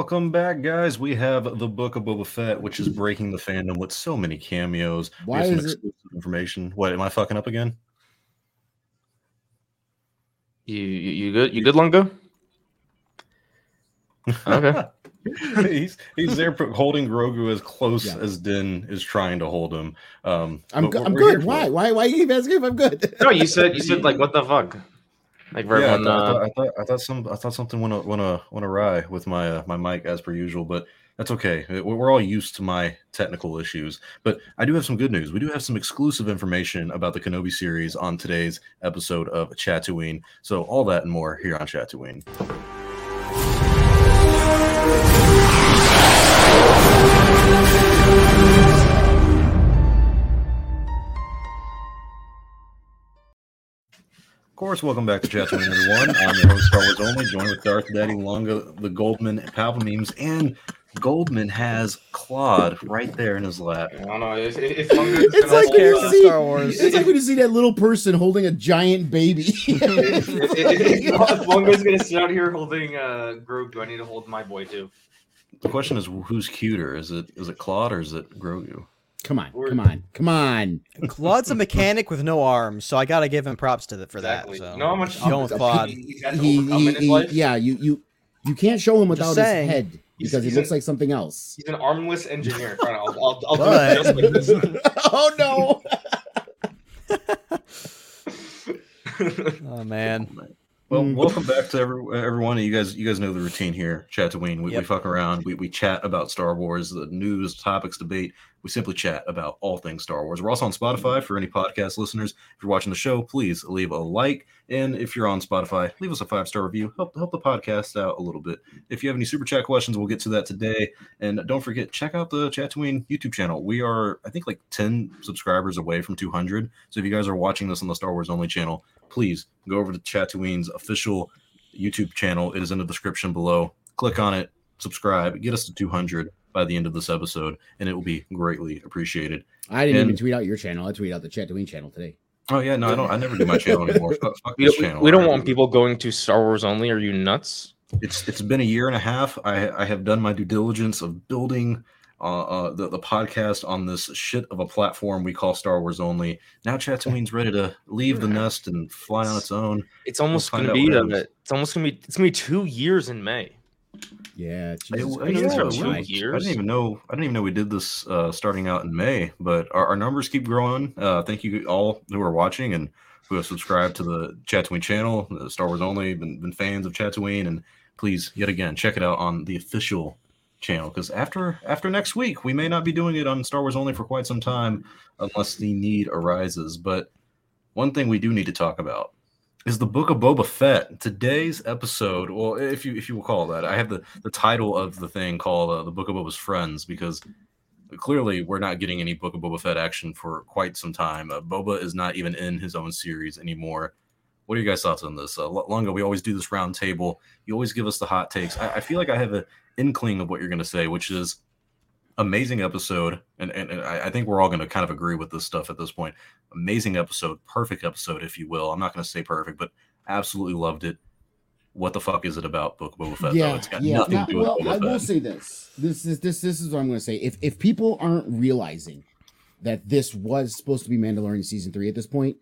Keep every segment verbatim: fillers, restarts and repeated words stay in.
Welcome back, guys. We have the Book of Boba Fett, which is breaking the fandom with so many cameos. Why we have is some exclusive it... information. What, am I fucking up again? You you, you good? You good, Lungo? Okay. he's he's there holding Grogu as close yeah. as Din is trying to hold him. Um, I'm go- I'm good. Why? Why? Why you keep asking if I'm good? No, you said you said like what the fuck? Like yeah, everyone, I, thought, uh... I, thought, I thought I thought some I thought something went went a went awry with my uh, my mic as per usual, but that's okay. We're all used to my technical issues. But I do have some good news. We do have some exclusive information about the Kenobi series on today's episode of Chatooine. So all that and more here on Chatooine. Of course, welcome back to Chatooine, everyone. I'm your host, Star Wars Only, joined with Darth Daddy Lunga, the Goldman, Palpamemes, and Goldman has Claude right there in his lap. I don't know. If, if Lunga's it's like when you see Star Wars. It's like when you see that little person holding a giant baby. if, if, if, if Lunga's gonna sit out here holding uh, Grogu, I need to hold my boy too. The question is, who's cuter? Is it is it Claude or is it Grogu? Come on, come on, come on. Claude's a mechanic with no arms, so I gotta give him props to the, for exactly. that. So. You know how much I'm going with Claude. He, he, he, he, yeah, you, you you can't show him without his head because he's, he looks an, like something else. He's an armless engineer. I'll, I'll, I'll do it just like this. Oh no! Oh man. Well, welcome back to every, everyone. You guys, you guys know the routine here. Chatooine. We, yep. we fuck around. We we chat about Star Wars, the news, topics, debate. We simply chat about all things Star Wars. We're also on Spotify for any podcast listeners. If you're watching the show, please leave a like. And if you're on Spotify, leave us a five-star review. Help help the podcast out a little bit. If you have any super chat questions, we'll get to that today. And don't forget, check out the Chatooine YouTube channel. We are, I think, like ten subscribers away from two hundred. So if you guys are watching this on the Star Wars Only channel, please go over to Chatooine's official YouTube channel. It is in the description below. Click on it, subscribe, get us to two hundred by the end of this episode, and it will be greatly appreciated. I didn't and, even tweet out your channel. I tweeted out the Chatooine channel today. Oh yeah, no, I don't. I never do my channel anymore. Fuck, fuck we this don't, channel. We don't want people going to Star Wars Only. Are you nuts? It's it's been a year and a half. I I have done my due diligence of building uh, uh the the podcast on this shit of a platform we call Star Wars Only. Now Chatooine's ready to leave the nest and fly on its own. It's almost we'll gonna be uh, it's almost gonna be it's gonna be two years in May. Yeah, it, it, yeah two right. years. I didn't even know. I didn't even know we did this uh, starting out in May. But our, our numbers keep growing. Uh, thank you all who are watching and who have subscribed to the Chatooine channel, the Star Wars Only, been, been fans of Chatooine, and please, yet again, check it out on the official channel. Because after after next week, we may not be doing it on Star Wars Only for quite some time, unless the need arises. But one thing we do need to talk about is the Book of Boba Fett. Today's episode, well, if you if you will call that, I have the, the title of the thing called uh, the Book of Boba's Friends, because clearly we're not getting any Book of Boba Fett action for quite some time. Uh, Boba is not even in his own series anymore. What are you guys' thoughts on this? Uh, Lunga, we always do this round table. You always give us the hot takes. I, I feel like I have an inkling of what you're going to say, which is amazing episode, and, and, and I think we're all going to kind of agree with this stuff at this point. Amazing episode, perfect episode, if you will. I'm not going to say perfect, but absolutely loved it. What the fuck is it about Book of Boba Fett? Yeah, though? It's got yeah. nothing Now, to do with well, Boba I Fett. will say this. This is this this is what I'm going to say. If if people aren't realizing that this was supposed to be Mandalorian season three at this point,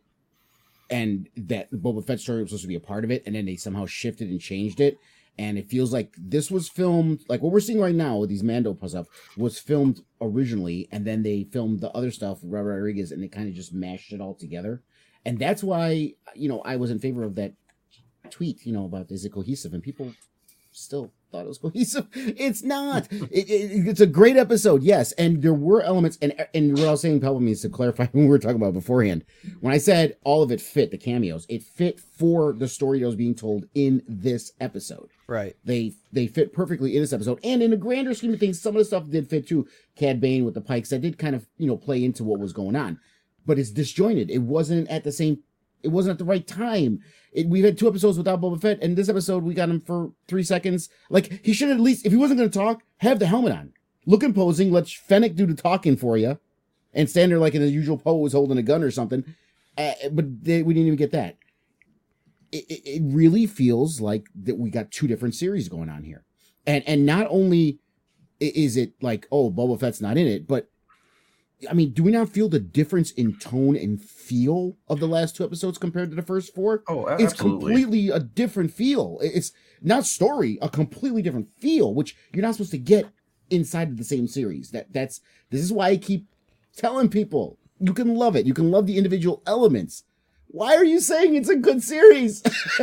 and that the Boba Fett story was supposed to be a part of it, and then they somehow shifted and changed it. And it feels like this was filmed, like what we're seeing right now with these Mando stuff was filmed originally, and then they filmed the other stuff, Robert Rodriguez, and they kind of just mashed it all together. And that's why, you know, I was in favor of that tweet, you know, about is it cohesive? And people still thought it was cohesive. It's not. it, it, it's a great episode, yes. And there were elements, and and what I was saying, Pelpa means to clarify when we were talking about beforehand. When I said all of it fit, the cameos, it fit for the story that was being told in this episode. Right. They they fit perfectly in this episode. And in a grander scheme of things, some of the stuff did fit too. Cad Bane with the pikes, that did kind of, you know, play into what was going on. But it's disjointed. It wasn't at the same, it wasn't at the right time. It, we've had two episodes without Boba Fett, and this episode we got him for three seconds. Like, he should at least, if he wasn't going to talk, have the helmet on. Look imposing, let Fennec do the talking for you, and stand there like in the usual pose holding a gun or something. Uh, but they, we didn't even get that. It, it, it really feels like that we got two different series going on here. And and not only is it like, oh, Boba Fett's not in it, but I mean, do we not feel the difference in tone and feel of the last two episodes compared to the first four? Oh, it's absolutely. completely a different feel. It's not story, a completely different feel, which you're not supposed to get inside of the same series. That that's this is why I keep telling people you can love it. You can love the individual elements. Why are you saying it's a good series?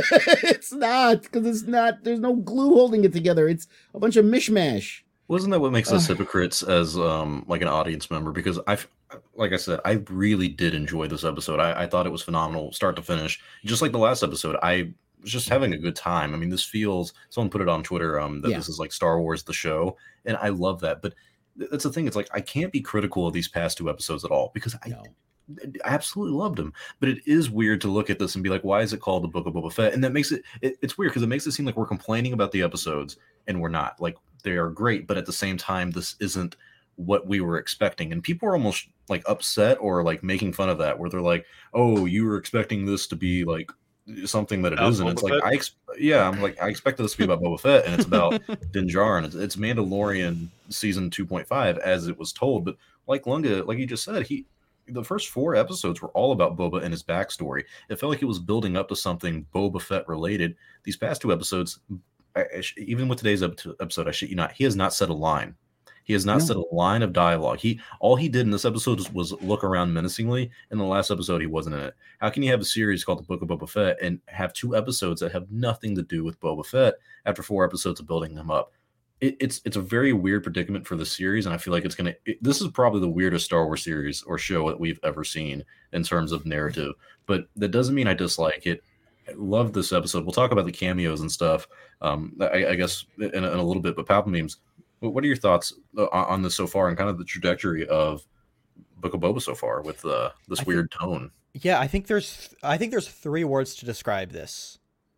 It's not, because it's not. There's no glue holding it together. It's a bunch of mishmash. Wasn't that what makes us hypocrites as um like an audience member? Because I, like I said, I really did enjoy this episode. I, I thought it was phenomenal, start to finish. Just like the last episode, I was just having a good time. I mean, this feels. Someone put it on Twitter um that yeah. this is like Star Wars the show, and I love that. But that's the thing. It's like I can't be critical of these past two episodes at all because I. No. I absolutely loved him, but it is weird to look at this and be like, why is it called the Book of Boba Fett? And that makes it, it it's weird because it makes it seem like we're complaining about the episodes and we're not. Like, they are great, but at the same time, this isn't what we were expecting. And people are almost like upset or like making fun of that, where they're like, oh, you were expecting this to be like something that it isn't. It's like, I ex- yeah, I'm like, I expected this to be about Boba Fett, and it's about Din Djarin. It's, it's Mandalorian season two point five as it was told. But like Lunga, like you just said, he, the first four episodes were all about Boba and his backstory. It felt like it was building up to something Boba Fett related. These past two episodes, I, I sh- even with today's episode, I shit you not, he has not said a line. He has not no. said a line of dialogue. He all he did in this episode was, was look around menacingly. In the last episode, he wasn't in it. How can you have a series called The Book of Boba Fett and have two episodes that have nothing to do with Boba Fett after four episodes of building him up? It, it's it's a very weird predicament for the series, and I feel like it's gonna. It, this is probably the weirdest Star Wars series or show that we've ever seen in terms of narrative. But that doesn't mean I dislike it. I love this episode. We'll talk about the cameos and stuff. Um, I, I guess in a, in a little bit. But Palpamemes, what are your thoughts on this so far, and kind of the trajectory of Book of Boba so far with uh, this I weird think, tone? Yeah, I think there's I think there's three words to describe this: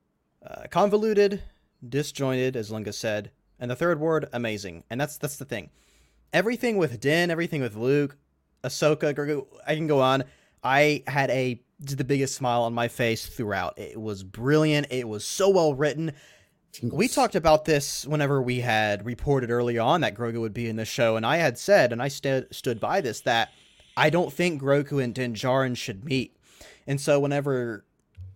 uh, convoluted, disjointed, as Lunga said. And the third word, amazing. And that's that's the thing. Everything with Din, everything with Luke, Ahsoka, Grogu, I can go on. I had a the biggest smile on my face throughout. It was brilliant. It was so well written. We talked about this whenever we had reported early on that Grogu would be in the show. And I had said, and I st- stood by this, that I don't think Grogu and Din Djarin should meet. And so whenever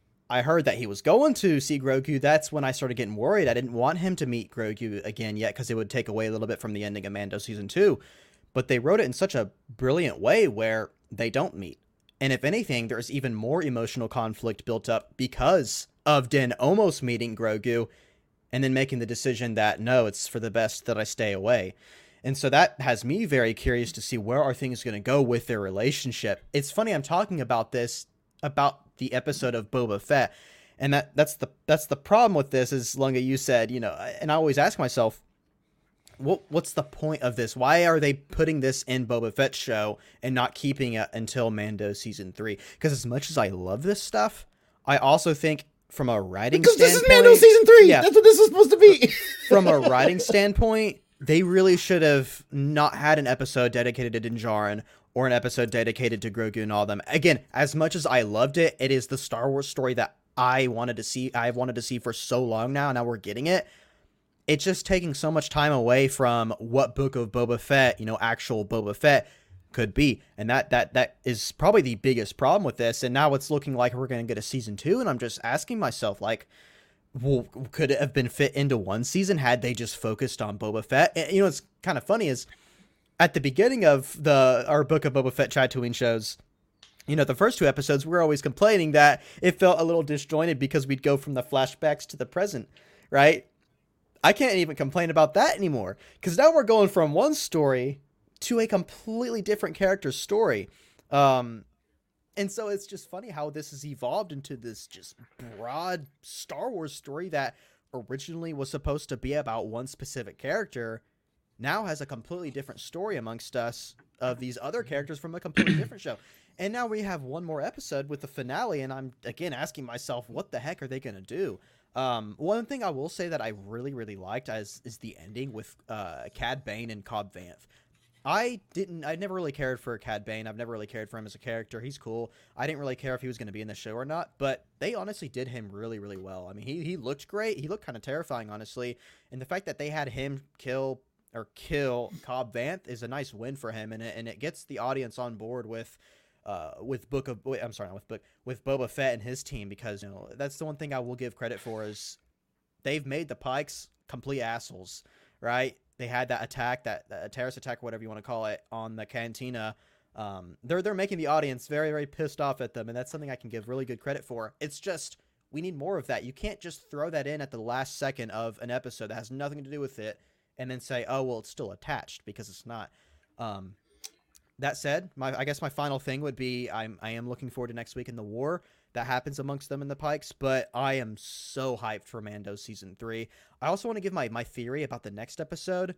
I heard that he was going to see Grogu, that's when I started getting worried. I didn't want him to meet Grogu again yet because it would take away a little bit from the ending of Mando Season two. But they wrote it in such a brilliant way where they don't meet. And if anything, there's even more emotional conflict built up because of Din almost meeting Grogu and then making the decision that, no, it's for the best that I stay away. And so that has me very curious to see where are things going to go with their relationship. It's funny I'm talking about this, about the episode of Boba Fett, and that that's the that's the problem with this is, Lunga, you said, you know, and I always ask myself, what what's the point of this? Why are they putting this in Boba Fett's show and not keeping it until Mando season three? Because as much as I love this stuff, I also think from a writing because standpoint, this is Mando season three. Yeah, that's what this is supposed to be. From a writing standpoint, they really should have not had an episode dedicated to Din Djarin or an episode dedicated to Grogu and all them. Again, as much as I loved it, it is the Star Wars story that I wanted to see. I've wanted to see for so long now. Now we're getting it. It's just taking so much time away from what Book of Boba Fett, you know, actual Boba Fett could be. And that that that is probably the biggest problem with this. And now it's looking like we're going to get a season two. And I'm just asking myself, like, well, could it have been fit into one season had they just focused on Boba Fett? And, you know, it's kind of funny is at the beginning of the our Book of Boba Fett Tatooine shows, you know, the first two episodes, we were always complaining that it felt a little disjointed because we'd go from the flashbacks to the present, right? I can't even complain about that anymore because now we're going from one story to a completely different character's story. Um, and so it's just funny how this has evolved into this just broad Star Wars story that originally was supposed to be about one specific character, now has a completely different story amongst us of these other characters from a completely different show. And now we have one more episode with the finale, and I'm, again, asking myself, what the heck are they going to do? Um, one thing I will say that I really, really liked is, is the ending with uh, Cad Bane and Cobb Vanth. I didn't. I never really cared for Cad Bane. I've never really cared for him as a character. He's cool. I didn't really care if he was going to be in the show or not. But they honestly did him really, really well. I mean, he he looked great. He looked kind of terrifying, honestly. And the fact that they had him kill or kill Cobb Vanth is a nice win for him, and it, and it gets the audience on board with. Uh, with Book of wait, I'm sorry, not with Book with Boba Fett and his team, because you know that's the one thing I will give credit for is they've made the Pikes complete assholes, right? They had that attack, that, that terrorist attack, whatever you want to call it, on the cantina. Um, they're they're making the audience very, very pissed off at them, and that's something I can give really good credit for. It's just we need more of that. You can't just throw that in at the last second of an episode that has nothing to do with it, and then say, "Oh, well, it's still attached," because it's not. Um, that said, my I guess my final thing would be I'm I am looking forward to next week in the war that happens amongst them and the Pikes, but I am so hyped for Mando season three. I also want to give my, my theory about the next episode.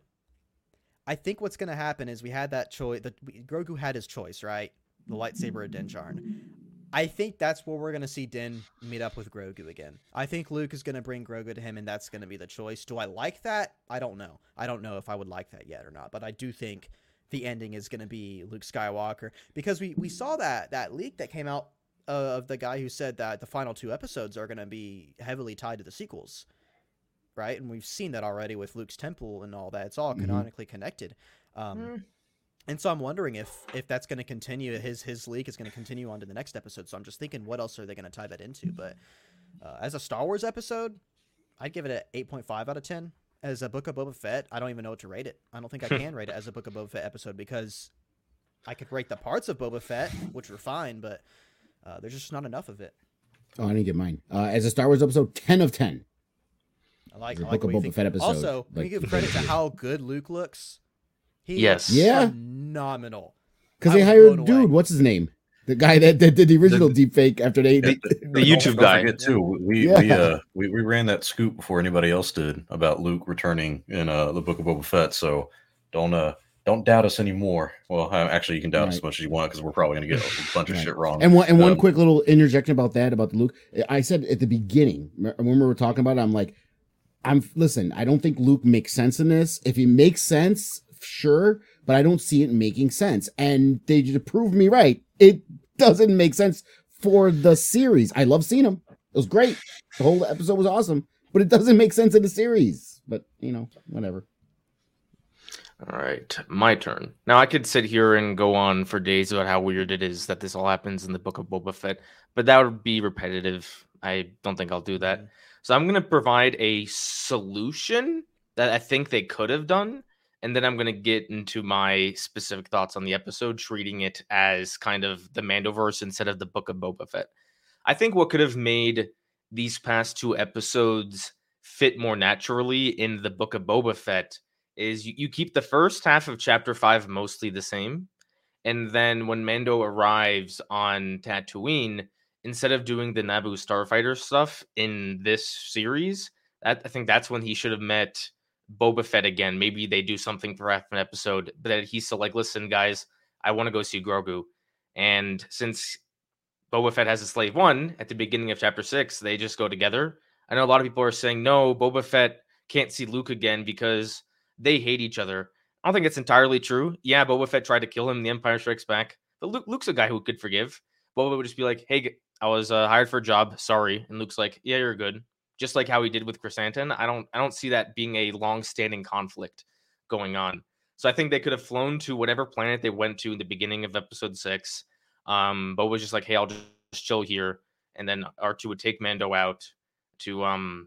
I think what's going to happen is we had that choice. The, Grogu had his choice, right? The lightsaber of Din Djarin. I think that's where we're going to see Din meet up with Grogu again. I think Luke is going to bring Grogu to him, and that's going to be the choice. Do I like that? I don't know. I don't know if I would like that yet or not, but I do think the ending is going to be Luke Skywalker, because we, we saw that that leak that came out of the guy who said that the final two episodes are going to be heavily tied to the sequels, right? And we've seen that already with Luke's temple and all that. It's all mm-hmm. canonically connected. Um, mm. And so I'm wondering if if that's going to continue. His his leak is going to continue on to the next episode. So I'm just thinking, what else are they going to tie that into? But uh, as a Star Wars episode, I'd give it an eight point five out of ten. As a Book of Boba Fett, I don't even know what to rate it. I don't think I can rate it as a Book of Boba Fett episode, because I could rate the parts of Boba Fett, which were fine, but Uh, there's just not enough of it. Oh, I didn't get mine. Uh, as a Star Wars episode, ten of ten. I like, I like Book of Boba Fett episode. Also, like, we give credit to how good Luke looks. He yes. Yeah. phenomenal. Because they hired dude, away. what's his name? The guy that, that did the original the, deep fake after they the, the YouTube don't, guy. Don't too. We yeah. we uh we, we ran that scoop before anybody else did about Luke returning in uh the Book of Boba Fett. So don't uh Don't doubt us anymore. Well, actually, you can doubt right. us as much as you want, because we're probably going to get a bunch right. of shit wrong. And one, and one um, quick little interjection about that, about the Luke. I said at the beginning, when we were talking about it, I'm like, I'm listen, I don't think Luke makes sense in this. If he makes sense, sure, but I don't see it making sense. And they just proved me right. It doesn't make sense for the series. I love seeing him. It was great. The whole episode was awesome, but it doesn't make sense in the series. But, you know, whatever. All right, my turn. Now, I could sit here and go on for days about how weird it is that this all happens in the Book of Boba Fett, but that would be repetitive. I don't think I'll do that. So I'm going to provide a solution that I think they could have done, and then I'm going to get into my specific thoughts on the episode, treating it as kind of the Mandoverse instead of the Book of Boba Fett. I think what could have made these past two episodes fit more naturally in the Book of Boba Fett is you, you keep the first half of chapter five mostly the same. And then when Mando arrives on Tatooine, instead of doing the Naboo starfighter stuff in this series, that, I think that's when he should have met Boba Fett again. Maybe they do something for half an episode, but that he's still like, listen, guys, I want to go see Grogu. And since Boba Fett has a slave one at the beginning of chapter six, they just go together. I know a lot of people are saying, no, Boba Fett can't see Luke again because they hate each other. I don't think it's entirely true. Yeah, Boba Fett tried to kill him in The Empire Strikes Back, but Luke, Luke's a guy who could forgive. Boba would just be like, hey, I was uh, hired for a job. Sorry. And Luke's like, yeah, you're good. Just like how he did with Chrysanthemum. I don't I don't see that being a long-standing conflict going on. So I think they could have flown to whatever planet they went to in the beginning of episode six. Um, Boba was just like, hey, I'll just chill here. And then R two would take Mando out to um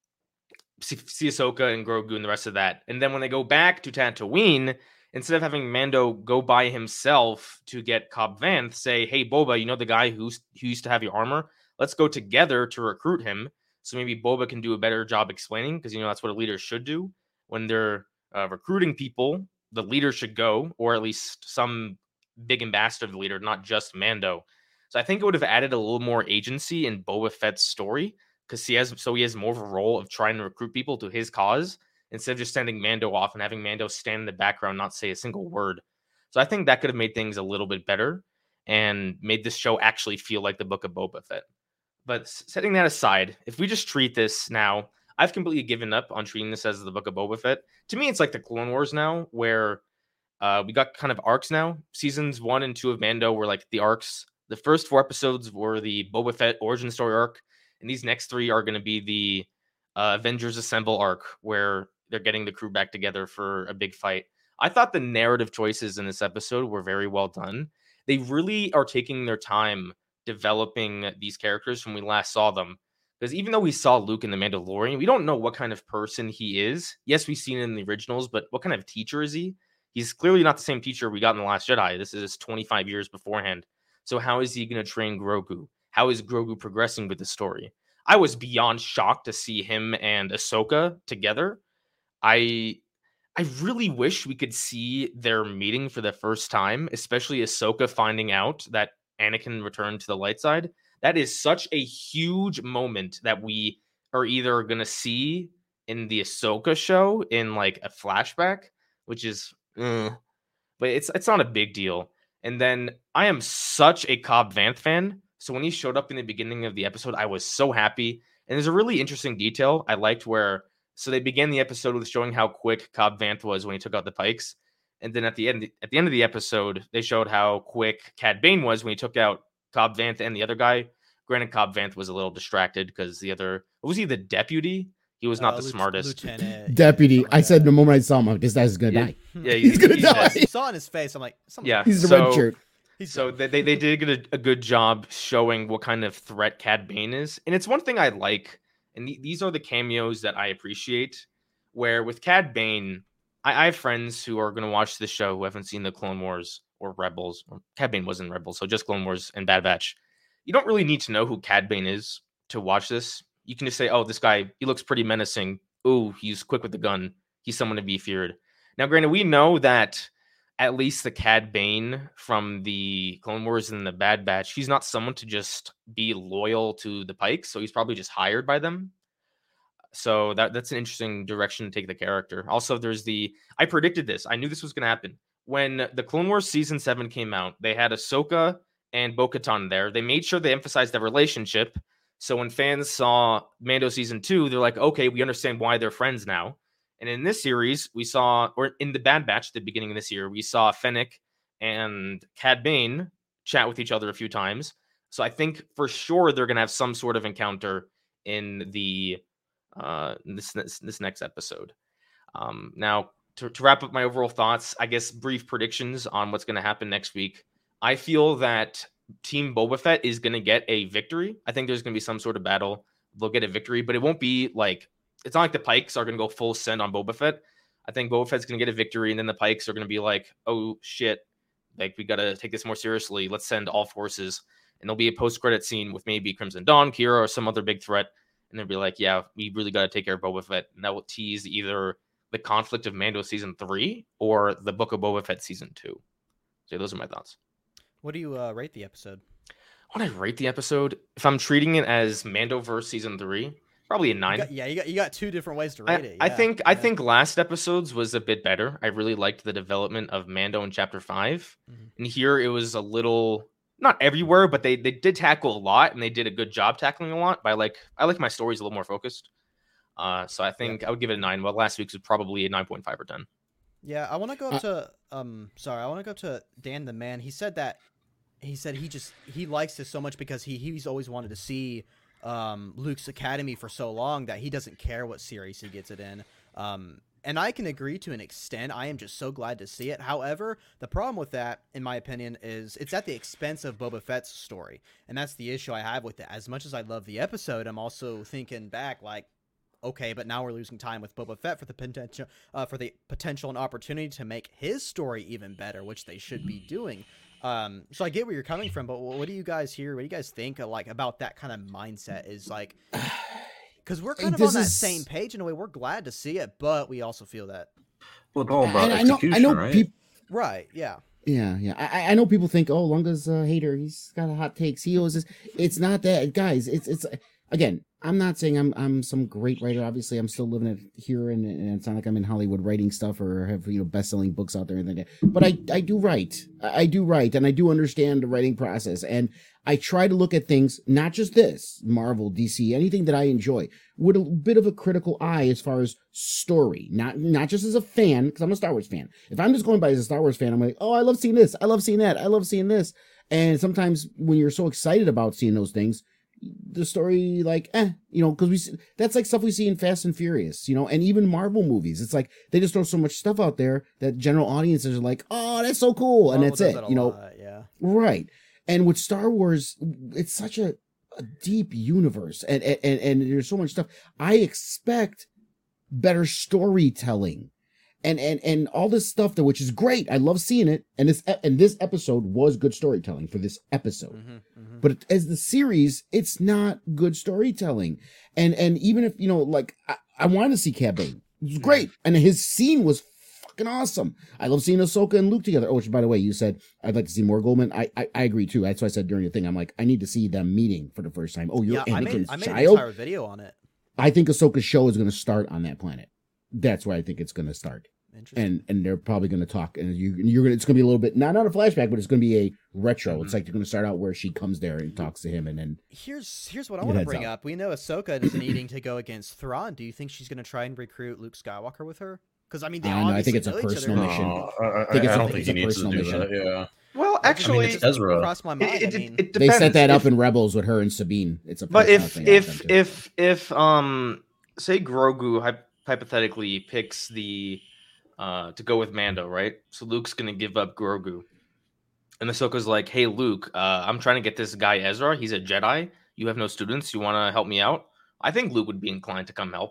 see, see Ahsoka and Grogu and the rest of that. And then when they go back to Tatooine, instead of having Mando go by himself to get Cobb Vanth, say, hey, Boba, you know the guy who's, who used to have your armor? Let's go together to recruit him. So maybe Boba can do a better job explaining, because, you know, that's what a leader should do. When they're uh, recruiting people, the leader should go, or at least some big ambassador of the leader, not just Mando. So I think it would have added a little more agency in Boba Fett's story, because he has so he has more of a role of trying to recruit people to his cause instead of just sending Mando off and having Mando stand in the background, not say a single word. So I think that could have made things a little bit better and made this show actually feel like the Book of Boba Fett. But setting that aside, if we just treat this now, I've completely given up on treating this as the Book of Boba Fett. To me, it's like the Clone Wars now, where Uh, we got kind of arcs now. Seasons one and two of Mando were like the arcs. The first four episodes were the Boba Fett origin story arc, and these next three are going to be the uh, Avengers Assemble arc, where they're getting the crew back together for a big fight. I thought the narrative choices in this episode were very well done. They really are taking their time developing these characters from when we last saw them. Because even though we saw Luke in The Mandalorian, we don't know what kind of person he is. Yes, we've seen it in the originals, but what kind of teacher is he? He's clearly not the same teacher we got in The Last Jedi. This is twenty-five years beforehand. So how is he going to train Grogu? How is Grogu progressing with the story? I was beyond shocked to see him and Ahsoka together. I I really wish we could see their meeting for the first time, especially Ahsoka finding out that Anakin returned to the light side. That is such a huge moment that we are either going to see in the Ahsoka show in like a flashback, which is, uh, but it's it's not a big deal. And then I am such a Cobb Vanth fan. So when he showed up in the beginning of the episode, I was so happy. And there's a really interesting detail I liked where, so they began the episode with showing how quick Cobb Vanth was when he took out the Pikes. And then at the end, at the end of the episode, they showed how quick Cad Bane was when he took out Cobb Vanth and the other guy. Granted, Cobb Vanth was a little distracted because the other, was he the deputy? He was not uh, the Lieutenant, smartest. Lieutenant, deputy. I said the moment I saw him, this guy's gonna yeah. die. Yeah, he's, he's gonna he's die. You saw in his face. I'm like, yeah, he's the so, red shirt. So they, they, they did get a, a good job showing what kind of threat Cad Bane is. And it's one thing I like, and th- these are the cameos that I appreciate, where with Cad Bane, I, I have friends who are going to watch this show who haven't seen the Clone Wars or Rebels. Or Cad Bane wasn't Rebels, so just Clone Wars and Bad Batch. You don't really need to know who Cad Bane is to watch this. You can just say, oh, this guy, he looks pretty menacing. Ooh, he's quick with the gun. He's someone to be feared. Now, granted, we know that at least the Cad Bane from the Clone Wars and the Bad Batch, he's not someone to just be loyal to the Pikes, so he's probably just hired by them. So that that's an interesting direction to take the character. Also, there's the, I predicted this. I knew this was going to happen. When the Clone Wars Season seven came out, they had Ahsoka and Bo-Katan there. They made sure they emphasized their relationship. So when fans saw Mando Season two, they're like, okay, we understand why they're friends now. And in this series, we saw, or in the Bad Batch at the beginning of this year, we saw Fennec and Cad Bane chat with each other a few times. So I think for sure they're going to have some sort of encounter in the uh, this, this this next episode. Um, now, to, to wrap up my overall thoughts, I guess brief predictions on what's going to happen next week. I feel that Team Boba Fett is going to get a victory. I think there's going to be some sort of battle. They'll get a victory, but it won't be like, it's not like the Pikes are going to go full send on Boba Fett. I think Boba Fett's going to get a victory, and then the Pikes are going to be like, oh, shit. Like, we got to take this more seriously. Let's send all forces. And there'll be a post-credit scene with maybe Crimson Dawn, Kira, or some other big threat. And they'll be like, yeah, we really got to take care of Boba Fett. And that will tease either the conflict of Mando Season three or the Book of Boba Fett Season two. So those are my thoughts. What do you uh, rate the episode? What do I rate the episode? If I'm treating it as Mandoverse Season three, probably a nine. You got, yeah, you got you got two different ways to rate I, it. Yeah, I think yeah. I think last episode's was a bit better. I really liked the development of Mando in Chapter Five, mm-hmm. and here it was a little not everywhere, but they they did tackle a lot, and they did a good job tackling a lot. But I like I like my stories a little more focused. Uh, so I think yeah. I would give it a nine. Well, last week's was probably a nine point five or ten. Yeah, I want to go up to um. Sorry, I want to go up to Dan the Man. He said that. He said he just he likes this so much because he he's always wanted to see um, Luke's Academy for so long that he doesn't care what series he gets it in. Um, and I can agree to an extent. I am just so glad to see it. However, the problem with that, in my opinion, is it's at the expense of Boba Fett's story, and that's the issue I have with it. As much as I love the episode, I'm also thinking back like, okay, but now we're losing time with Boba Fett for the potential, uh, for the potential and opportunity to make his story even better, which they should be doing. Um, so I get where you're coming from, but what do you guys hear? What do you guys think of, like, about that kind of mindset? Is like, because we're kind of this on that is... same page in a way. We're glad to see it, but we also feel that. Well, it's all about I, execution, I know, I know right? Peop- right? Yeah. Yeah, yeah. I, I know people think, oh, Lunga's a hater. He's got a hot takes. He always is. It's not that, guys. It's it's again. I'm not saying I'm I'm some great writer. Obviously, I'm still living it here, and, and it's not like I'm in Hollywood writing stuff or have you know best selling books out there and anything like that. But I I do write. I, I do write, and I do understand the writing process. And I try to look at things, not just this Marvel, D C, anything that I enjoy, with a bit of a critical eye as far as story. Not not just as a fan, because I'm a Star Wars fan. If I'm just going by as a Star Wars fan, I'm like, oh, I love seeing this. I love seeing that. I love seeing this. And sometimes when you're so excited about seeing those things, the story, like, eh, you know, because we see, that's like stuff we see in Fast and Furious, you know, and even Marvel movies. It's like they just throw so much stuff out there that general audiences are like, oh, that's so cool, and Marvel that's does it, that a you know, lot, yeah. right? And with Star Wars, it's such a, a deep universe, and, and and there's so much stuff. I expect better storytelling. And, and and all this stuff that which is great. I love seeing it. And this and this episode was good storytelling for this episode. Mm-hmm, mm-hmm. But as the series, it's not good storytelling. And and even if you know, like I, I wanted to see Cad Bane. It was great, and his scene was fucking awesome. I love seeing Ahsoka and Luke together. Oh, which by the way, you said I'd like to see more Goldman. I I, I agree too. That's what I said during the thing. I'm like, I need to see them meeting for the first time. Oh, you're yeah, Anakin's I made, I made child. an entire video on it. I think Ahsoka's show is going to start on that planet. That's where I think it's going to start. And and they're probably going to talk, and you you're gonna it's going to be a little bit not not a flashback, but it's going to be a retro. Mm-hmm. It's like they're going to start out where she comes there and talks to him, and then here's here's what I want to bring up. We know Ahsoka is needing to go against Thrawn. Do you think she's going to try and recruit Luke Skywalker with her? Because I mean, they I, know, I think it's a personal mission. No, I, I, think it's I don't a, think he needs to do mission. that. Yeah. Well, actually, I mean, it's Ezra. Crossed my mind. It, it, I mean, it they set that if, up in Rebels with her and Sabine. It's a but if thing if if if um say Grogu hy- hypothetically picks the uh to go with Mando, right? So Luke's gonna give up Grogu, and Ahsoka's like, "Hey Luke, uh, I'm trying to get this guy Ezra. He's a Jedi. You have no students. You want to help me out?" I think Luke would be inclined to come help.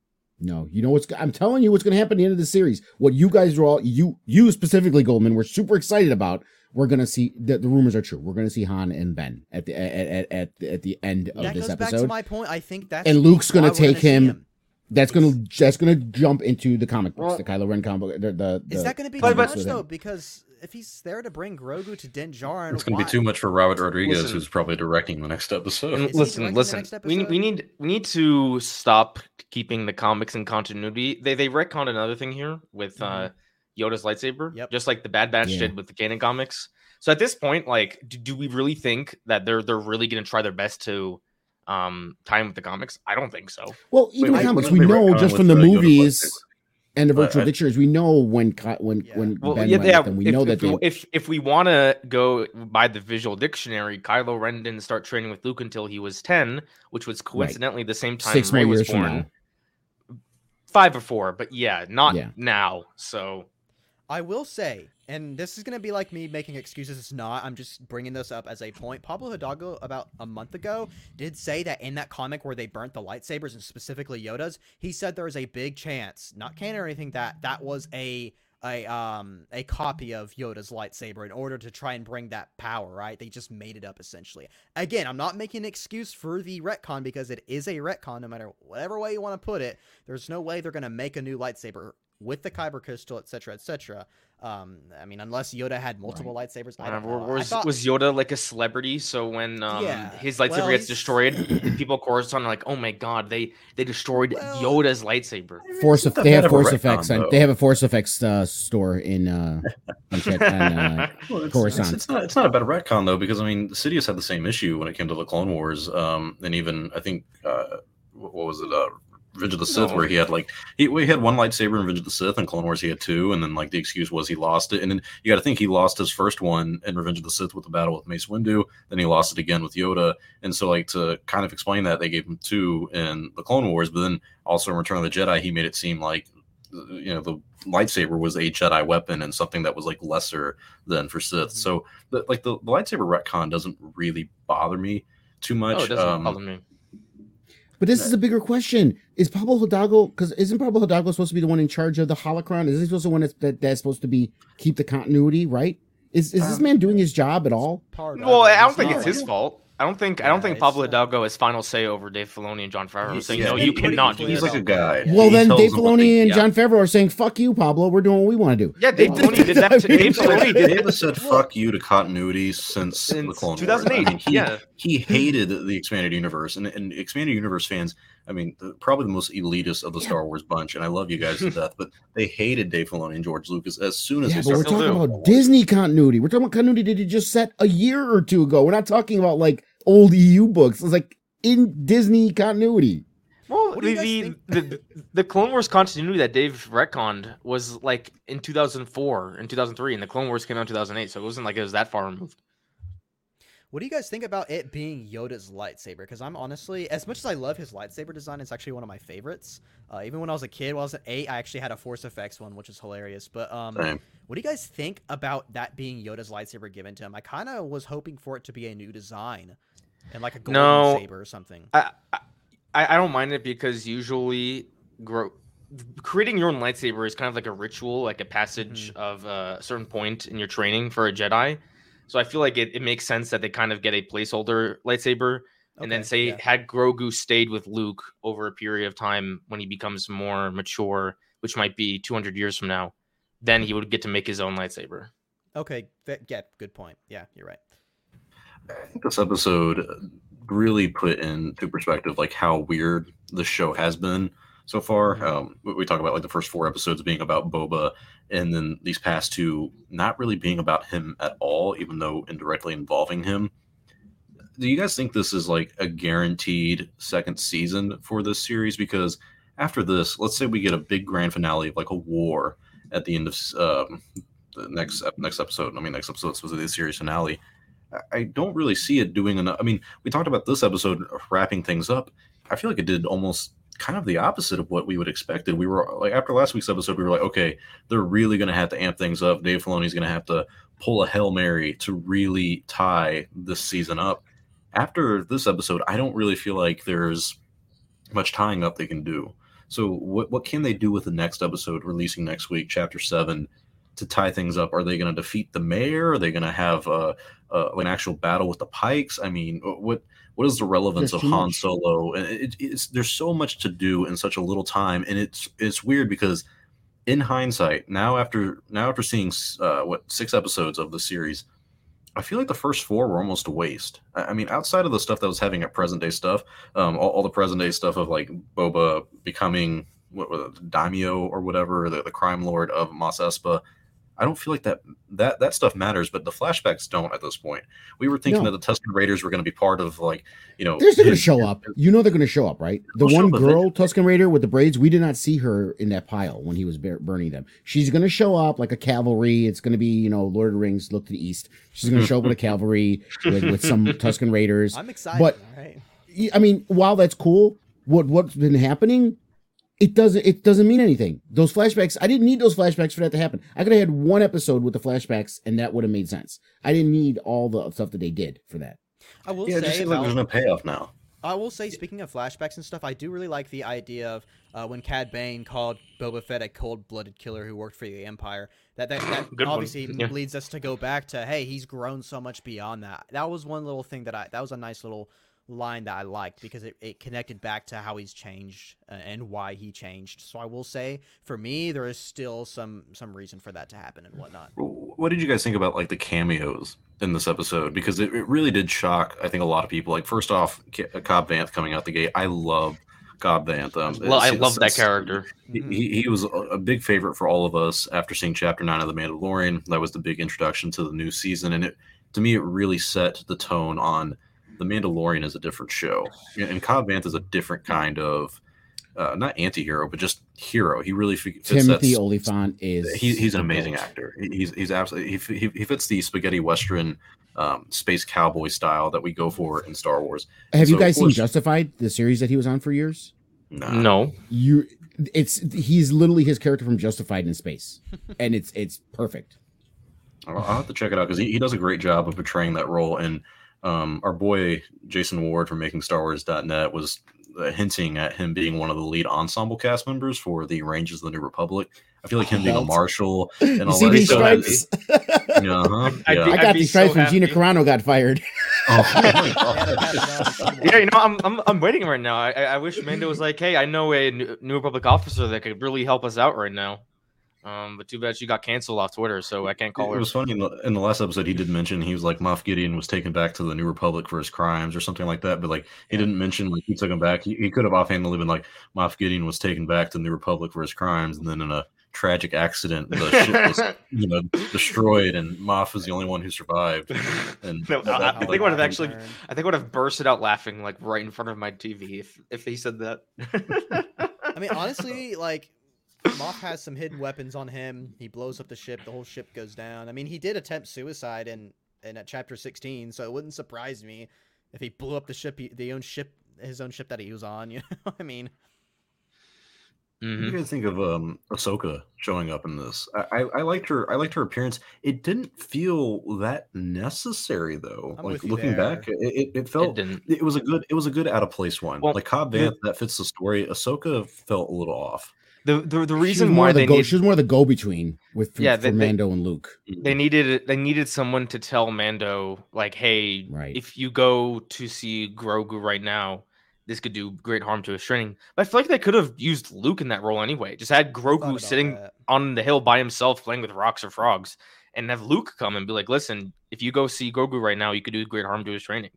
No, you know what's I'm telling you what's going to happen at the end of the series. What you guys are all you you specifically, Goldman, we're super excited about. We're going to see the, the rumors are true. We're going to see Han and Ben at the at at at, at the end of that this goes episode. Back to my point. I think that's and Luke's going to take him, him. That's going to that's going to jump into the comic books, well, the Kylo Ren comic book. The, the, the is that going to be too much though? Because if he's there to bring Grogu to Din Djarin, it's going to be too much for Robert Rodriguez, listen, who's probably directing the next episode. And listen, listen, we we need we need to stop keeping the comics in continuity. They they retconned another thing here with mm-hmm. uh, Yoda's lightsaber, yep. just like the Bad Batch yeah. did with the canon comics. So at this point, like, do, do we really think that they're they're really going to try their best to um tie in with the comics? I don't think so. Well, even wait, the comics, we know just from the movies and the virtual uh, dictionaries, we know when when yeah. when well, Ben yeah, went yeah, with them. We if, know if, that they... if if we want to go by the visual dictionary, Kylo Ren didn't start training with Luke until he was ten, which was coincidentally right. the same time Six Rey more was years born. From now. Five or four, but yeah, not yeah. now. So I will say, and this is going to be like me making excuses. It's not. I'm just bringing this up as a point. Pablo Hidalgo, about a month ago, did say that in that comic where they burnt the lightsabers, and specifically Yoda's, he said there was a big chance, not canon or anything, that that was a a um a copy of Yoda's lightsaber in order to try and bring that power, right? They just made it up, essentially. Again, I'm not making an excuse for the retcon, because it is a retcon, no matter whatever way you want to put it. There's no way they're going to make a new lightsaber with the Kyber crystal, et cetera, et cetera. Um, I mean, unless Yoda had multiple right. lightsabers, I don't know. Was, I thought... was Yoda like a celebrity? So when um, yeah. his lightsaber well, gets he's... destroyed, people chorus on like, "Oh my god, they they destroyed well, Yoda's lightsaber." Force of, they have force effects, and they have a force effects uh, store in uh, in, in uh, well, it's, Coruscant. It's, it's not it's not a better retcon though, because I mean, Sidious had the same issue when it came to the Clone Wars, um, and even I think uh, what was it? Uh, Revenge of the Sith, no. where he had like he, he had one lightsaber in Revenge of the Sith, and Clone Wars he had two, and then like the excuse was he lost it, and then you got to think he lost his first one in Revenge of the Sith with the battle with Mace Windu, then he lost it again with Yoda, and so like to kind of explain that, they gave him two in the Clone Wars, but then also in Return of the Jedi he made it seem like, you know, the lightsaber was a Jedi weapon and something that was like lesser than for Sith. Mm-hmm. So the, like the, the lightsaber retcon doesn't really bother me too much. Oh, it doesn't um, bother me. But this is a bigger question. Is Pablo Hidalgo, because isn't Pablo Hidalgo supposed to be the one in charge of the holocron? Is he supposed to be the one that's, that, that's supposed to be keep the continuity, right? Is is um, this man doing his job at all? Well, I don't think it's his fault. I don't think Yeah, I don't think it's, Pablo uh, Hidalgo has final say over Dave Filoni and Jon Favreau. He's- Saying yeah, no, he- you he- cannot do He's this. like a guy. Well, He then tells Dave them what Filoni they- and yeah. Jon Favreau are saying, "Fuck you, Pablo. We're doing what we want to do." Yeah, Dave Filoni did that. To, I mean, Dave Filoni did Dave has said "fuck you" to continuity since, Since the Clone Wars. two thousand eight, I mean, he, yeah. he hated the expanded universe, and, and expanded universe fans. I mean, the, probably the most elitist of the Star Wars bunch, and I love you guys to death, but they hated Dave Filoni and George Lucas as soon as Yeah, they but we're started. talking do. about Disney continuity. We're talking about continuity that he just set a year or two ago. We're not talking about like old E U books. It's like in Disney continuity. Well, What do the, you the, guys the the Clone Wars continuity that Dave retconned was like in two thousand four and two thousand three, and the Clone Wars came out in two thousand eight, so it wasn't like it was that far removed. What do you guys think about it being Yoda's lightsaber? Because I'm honestly, as much as I love his lightsaber design, it's actually one of my favorites. Uh, even when I was a kid, when I was at eight, I actually had a Force Effects one, which is hilarious. But um, Same. what do you guys think about that being Yoda's lightsaber given to him? I kind of was hoping for it to be a new design and like a golden No. saber or something. I, I I don't mind it because usually grow, creating your own lightsaber is kind of like a ritual, like a passage Mm-hmm. of a certain point in your training for a Jedi. So I feel like it, it makes sense that they kind of get a placeholder lightsaber and then Okay, say yeah. had Grogu stayed with Luke over a period of time when he becomes more mature, which might be two hundred years from now, then he would get to make his own lightsaber. Okay, th- yeah, good point. Yeah, you're right. I think this episode really put into perspective like how weird the show has been so far. Mhm. Um, we we talk about like the first four episodes being about Boba, and then these past two not really being about him at all, even though indirectly involving him. Do you guys think this is like a guaranteed second season for this series? Because after this, let's say we get a big grand finale of like a war at the end of um, the next ep- next episode. I mean, next episode is supposed to be the series finale. I- I don't really see it doing enough. I mean, we talked about this episode wrapping things up. I feel like it did almost kind of the opposite of what we would expected. We were like, after last week's episode, we were like, okay, they're really going to have to amp things up. Dave Filoni's going to have to pull a Hail Mary to really tie this season up. After this episode, I don't really feel like there's much tying up they can do. So what what can they do with the next episode releasing next week, chapter seven, to tie things up? Are they going to defeat the mayor? Are they going to have uh, uh, an actual battle with the Pikes? I mean, what what is the relevance There's of too Han much. Solo? And it, it's there's so much to do in such a little time, and it's it's weird because in hindsight, now after now after seeing uh, what six episodes of the series, I feel like the first four were almost a waste. I I mean, outside of the stuff that was having at present day stuff, um, all, all the present day stuff of like Boba becoming what was it, daimyo or whatever, the, the crime lord of Mos Espa. I don't feel like that that that stuff matters, but the flashbacks don't at this point. We were thinking No. that the Tusken Raiders were going to be part of like you know. They're still going to his- show up. You know they're going to show up, right? The They'll show one up girl, Tusken Raider with the braids, we did not see her in that pile when he was bur- burning them. She's going to show up like a cavalry. It's going to be, you know, Lord of the Rings, look to the east. She's going to show up with a cavalry with, with some Tusken Raiders. I'm excited. But- all right. I mean, while that's cool, what what's been happening, it doesn't it doesn't mean anything. Those flashbacks, I didn't need those flashbacks for that to happen. I could have had one episode with the flashbacks, and that would have made sense. I didn't need all the stuff that they did for that. I will Yeah, it just say seems like about, there's no payoff now. I will say, speaking of flashbacks and stuff, I do really like the idea of uh, when Cad Bane called Boba Fett a cold-blooded killer who worked for the Empire. That that, that Good one. obviously Yeah. leads us to go back to, hey, he's grown so much beyond that. That was one little thing that I. That was a nice little line that I liked because it, it connected back to how he's changed uh, and why he changed. So I will say, for me, there is still some some reason for that to happen and whatnot. What did you guys think about like the cameos in this episode? Because it, it really did shock, I think, a lot of people. Like, first off, K- Cobb Vanth coming out the gate. I love Cobb Vanth. Um, Well, I it's- love that it's- character. He, he he was a a big favorite for all of us after seeing Chapter Nine of The Mandalorian. That was the big introduction to the new season, and it to me it really set the tone on The Mandalorian is a different show, and Cobb Vanth is a different kind of uh, not anti-hero, but just hero. He really fi- fits Timothy that. Oliphant is He, he's an amazing goat. actor. He- He's he's absolutely he, he, he fits the spaghetti western um, space cowboy style that we go for in Star Wars. Have So, you guys of seen course- Justified, the series that he was on for years? Nah. No. You, it's he's literally his character from Justified in space, and it's it's perfect. I'll, I'll have to check it out because he, he does a great job of portraying that role. And um, our boy Jason Ward from Making Star Wars dot net was uh, hinting at him being one of the lead ensemble cast members for the Rangers of the New Republic. I feel like him being a Belt. marshal and You all see that these stuff. stripes? Yeah, uh-huh, I'd yeah. be- I got be these stripes so when Gina happy. Carano got fired. Oh. Yeah, you know, I'm I'm I'm waiting right now. I I wish Mando was like, hey, I know a New Republic officer that could really help us out right now. Um, but too bad she got canceled off Twitter, so I can't call it her. It was funny in the, in the last episode he did mention he was like Moff Gideon was taken back to the New Republic for his crimes or something like that, but like he yeah. didn't mention like he took him back. He, he could have offhandedly been like Moff Gideon was taken back to the New Republic for his crimes, and then in a tragic accident the ship was you know destroyed, and Moff was the only one who survived. And no, that, I, I think would have actually, I think would have bursted out laughing like right in front of my T V if if he said that. I mean, honestly, like. Moff has some hidden weapons on him. He blows up the ship. The whole ship goes down. I mean, he did attempt suicide in, in at chapter sixteen, so it wouldn't surprise me if he blew up the ship, he, the own ship, his own ship that he was on. You know, I mean, mm-hmm. What do you guys think of um, Ahsoka showing up in this? I, I, I liked her. I liked her appearance. It didn't feel that necessary though. I'm like looking there. back, it, it, it felt it, didn't. it was a good. It was a good out of place one. Well, like Cobb Vanth, that fits the story. Ahsoka felt a little off. The, the the reason why the they go, need, she was more the go between with yeah, for they, Mando and Luke. They needed they needed someone to tell Mando like, hey, right. if you go to see Grogu right now, this could do great harm to his training. But I feel like they could have used Luke in that role anyway. Just had Grogu sitting that. on the hill by himself playing with rocks or frogs, and have Luke come and be like, listen, if you go see Grogu right now, you could do great harm to his training.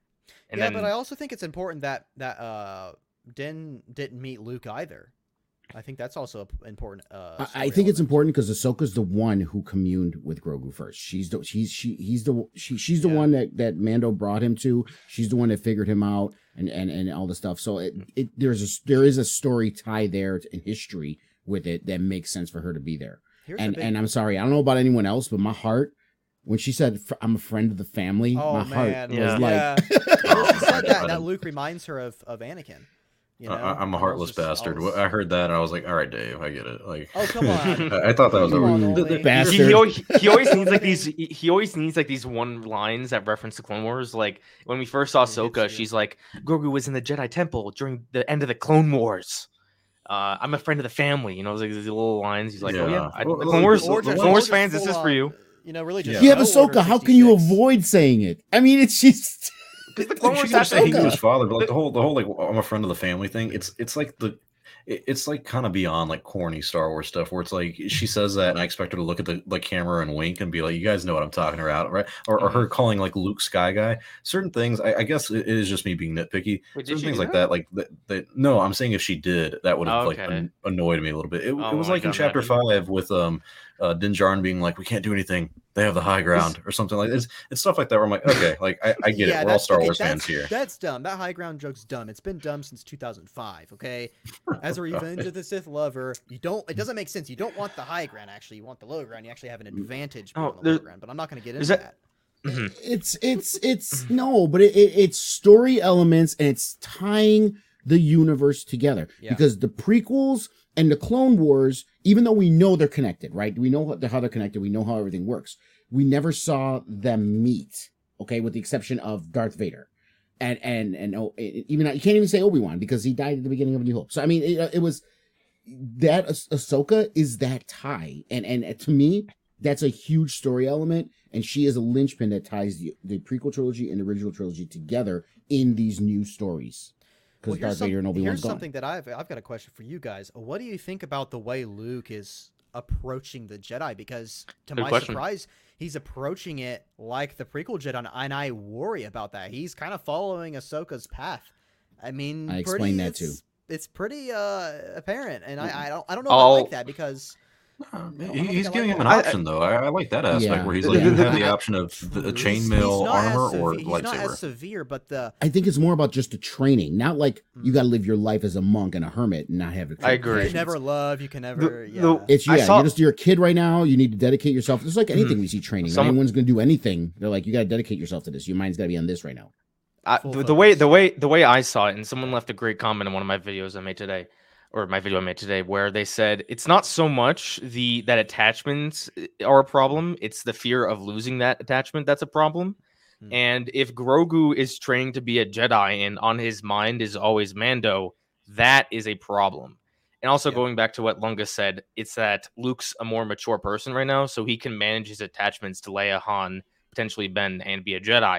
And yeah, then, but I also think it's important that that uh, Din didn't meet Luke either. I think that's also important. Uh, I, I think it's important because Ahsoka's the one who communed with Grogu first. She's the she's she he's the she she's the yeah. one that, that Mando brought him to. She's the one that figured him out and and, and all the stuff. So it, it there's a there is a story tie there in history with it that makes sense for her to be there. Here's and and I'm sorry, I don't know about anyone else, but my heart when she said I'm a friend of the family, oh, my man. heart yeah. was like yeah. She said that, that Luke reminds her of of Anakin. You know, I, I'm a heartless just, bastard. I, was... I heard that and I was like, all right, Dave, I get it. Like, oh, come on. I, I thought that was come a on, the, the bastard. He, he, always, he always needs like these he always needs like these one lines that reference the Clone Wars. Like when we first saw Ahsoka, she's like, Grogu was in the Jedi Temple during the end of the Clone Wars. Uh, I'm a friend of the family. You know, these little lines. He's like, yeah. oh yeah, I, well, the Clone Wars, or the just, Clone Wars or fans, this is for you. You know, religious. Yeah, yeah but Ahsoka, how can you avoid saying it? I mean, it's just because the Clone Wars was saying he was his father, but like the whole the whole like I'm a friend of the family thing. It's it's like the it's like kind of beyond like corny Star Wars stuff where it's like she says that and I expect her to look at the like camera and wink and be like, you guys know what I'm talking about, right? Or, or her calling like Luke Sky Guy. Certain things, I, I guess it is just me being nitpicky. Wait, Certain things that? like that, like that, that. No, I'm saying if she did, that would have oh, like okay. an, annoyed me a little bit. It, oh, it was like in chapter five with um uh, Din Djarin being like, we can't do anything. They have the high ground or something like this. It's stuff like that where I'm like, okay, like I, I get yeah, it. We're all Star okay, Wars fans here. That's dumb. That high ground joke's dumb. It's been dumb since two thousand five. Okay, as a Revenge of the Sith lover, you don't. It doesn't make sense. You don't want the high ground. Actually, you want the low ground. You actually have an advantage being oh, on the low ground. But I'm not going to get into that. that. Mm-hmm. It's it's it's no, but it, it, it's story elements and it's tying the universe together yeah. because the prequels and the Clone Wars, even though we know they're connected, right? We know how they're connected. We know how everything works. We never saw them meet, okay, with the exception of Darth Vader. And, and, and oh, even, you can't even say Obi-Wan because he died at the beginning of A New Hope. So, I mean, it, it was that ah- Ahsoka is that tie. And, and to me, that's a huge story element. And she is a linchpin that ties the, the prequel trilogy and the original trilogy together in these new stories. Because Well, Darth here's some- Vader and Obi-Wan's Here's gone. something that I've I've got a question for you guys. What do you think about the way Luke is approaching the Jedi? Because to Good my question. surprise, he's approaching it like the prequel Jedi, and I worry about that. He's kind of following Ahsoka's path. I mean, I pretty, explained that it's, too. It's pretty uh, apparent, and I, I don't I don't know I'll- if I like that because Uh, I don't he- think he's I giving like him an that. option, though. I, I like that aspect Yeah. where he's like, Yeah. you have the option of the He's- chainmail he's not as armor or severe- He's not as lightsaber. severe, but the I think it's more about just the training, not like Hmm. you got to live your life as a monk and a hermit and not have it. I agree. you can never love, you can never. The- yeah. the- It's I yeah, saw- you're just you're a kid right now. You need to dedicate yourself. It's like anything we see training. Some- When anyone's going to do anything, they're like, you got to dedicate yourself to this. Your mind's got to be on this right now. I, Full the, the way focus. the way the way I saw it, and someone left a great comment in one of my videos I made today, or my video I made today, where they said it's not so much the that attachments are a problem; it's the fear of losing that attachment that's a problem. Hmm. And if Grogu is training to be a Jedi and on his mind is always Mando, that is a problem. And also Yeah. going back to what Lunga said, it's that Luke's a more mature person right now, so he can manage his attachments to Leia, Han, potentially Ben, and be a Jedi.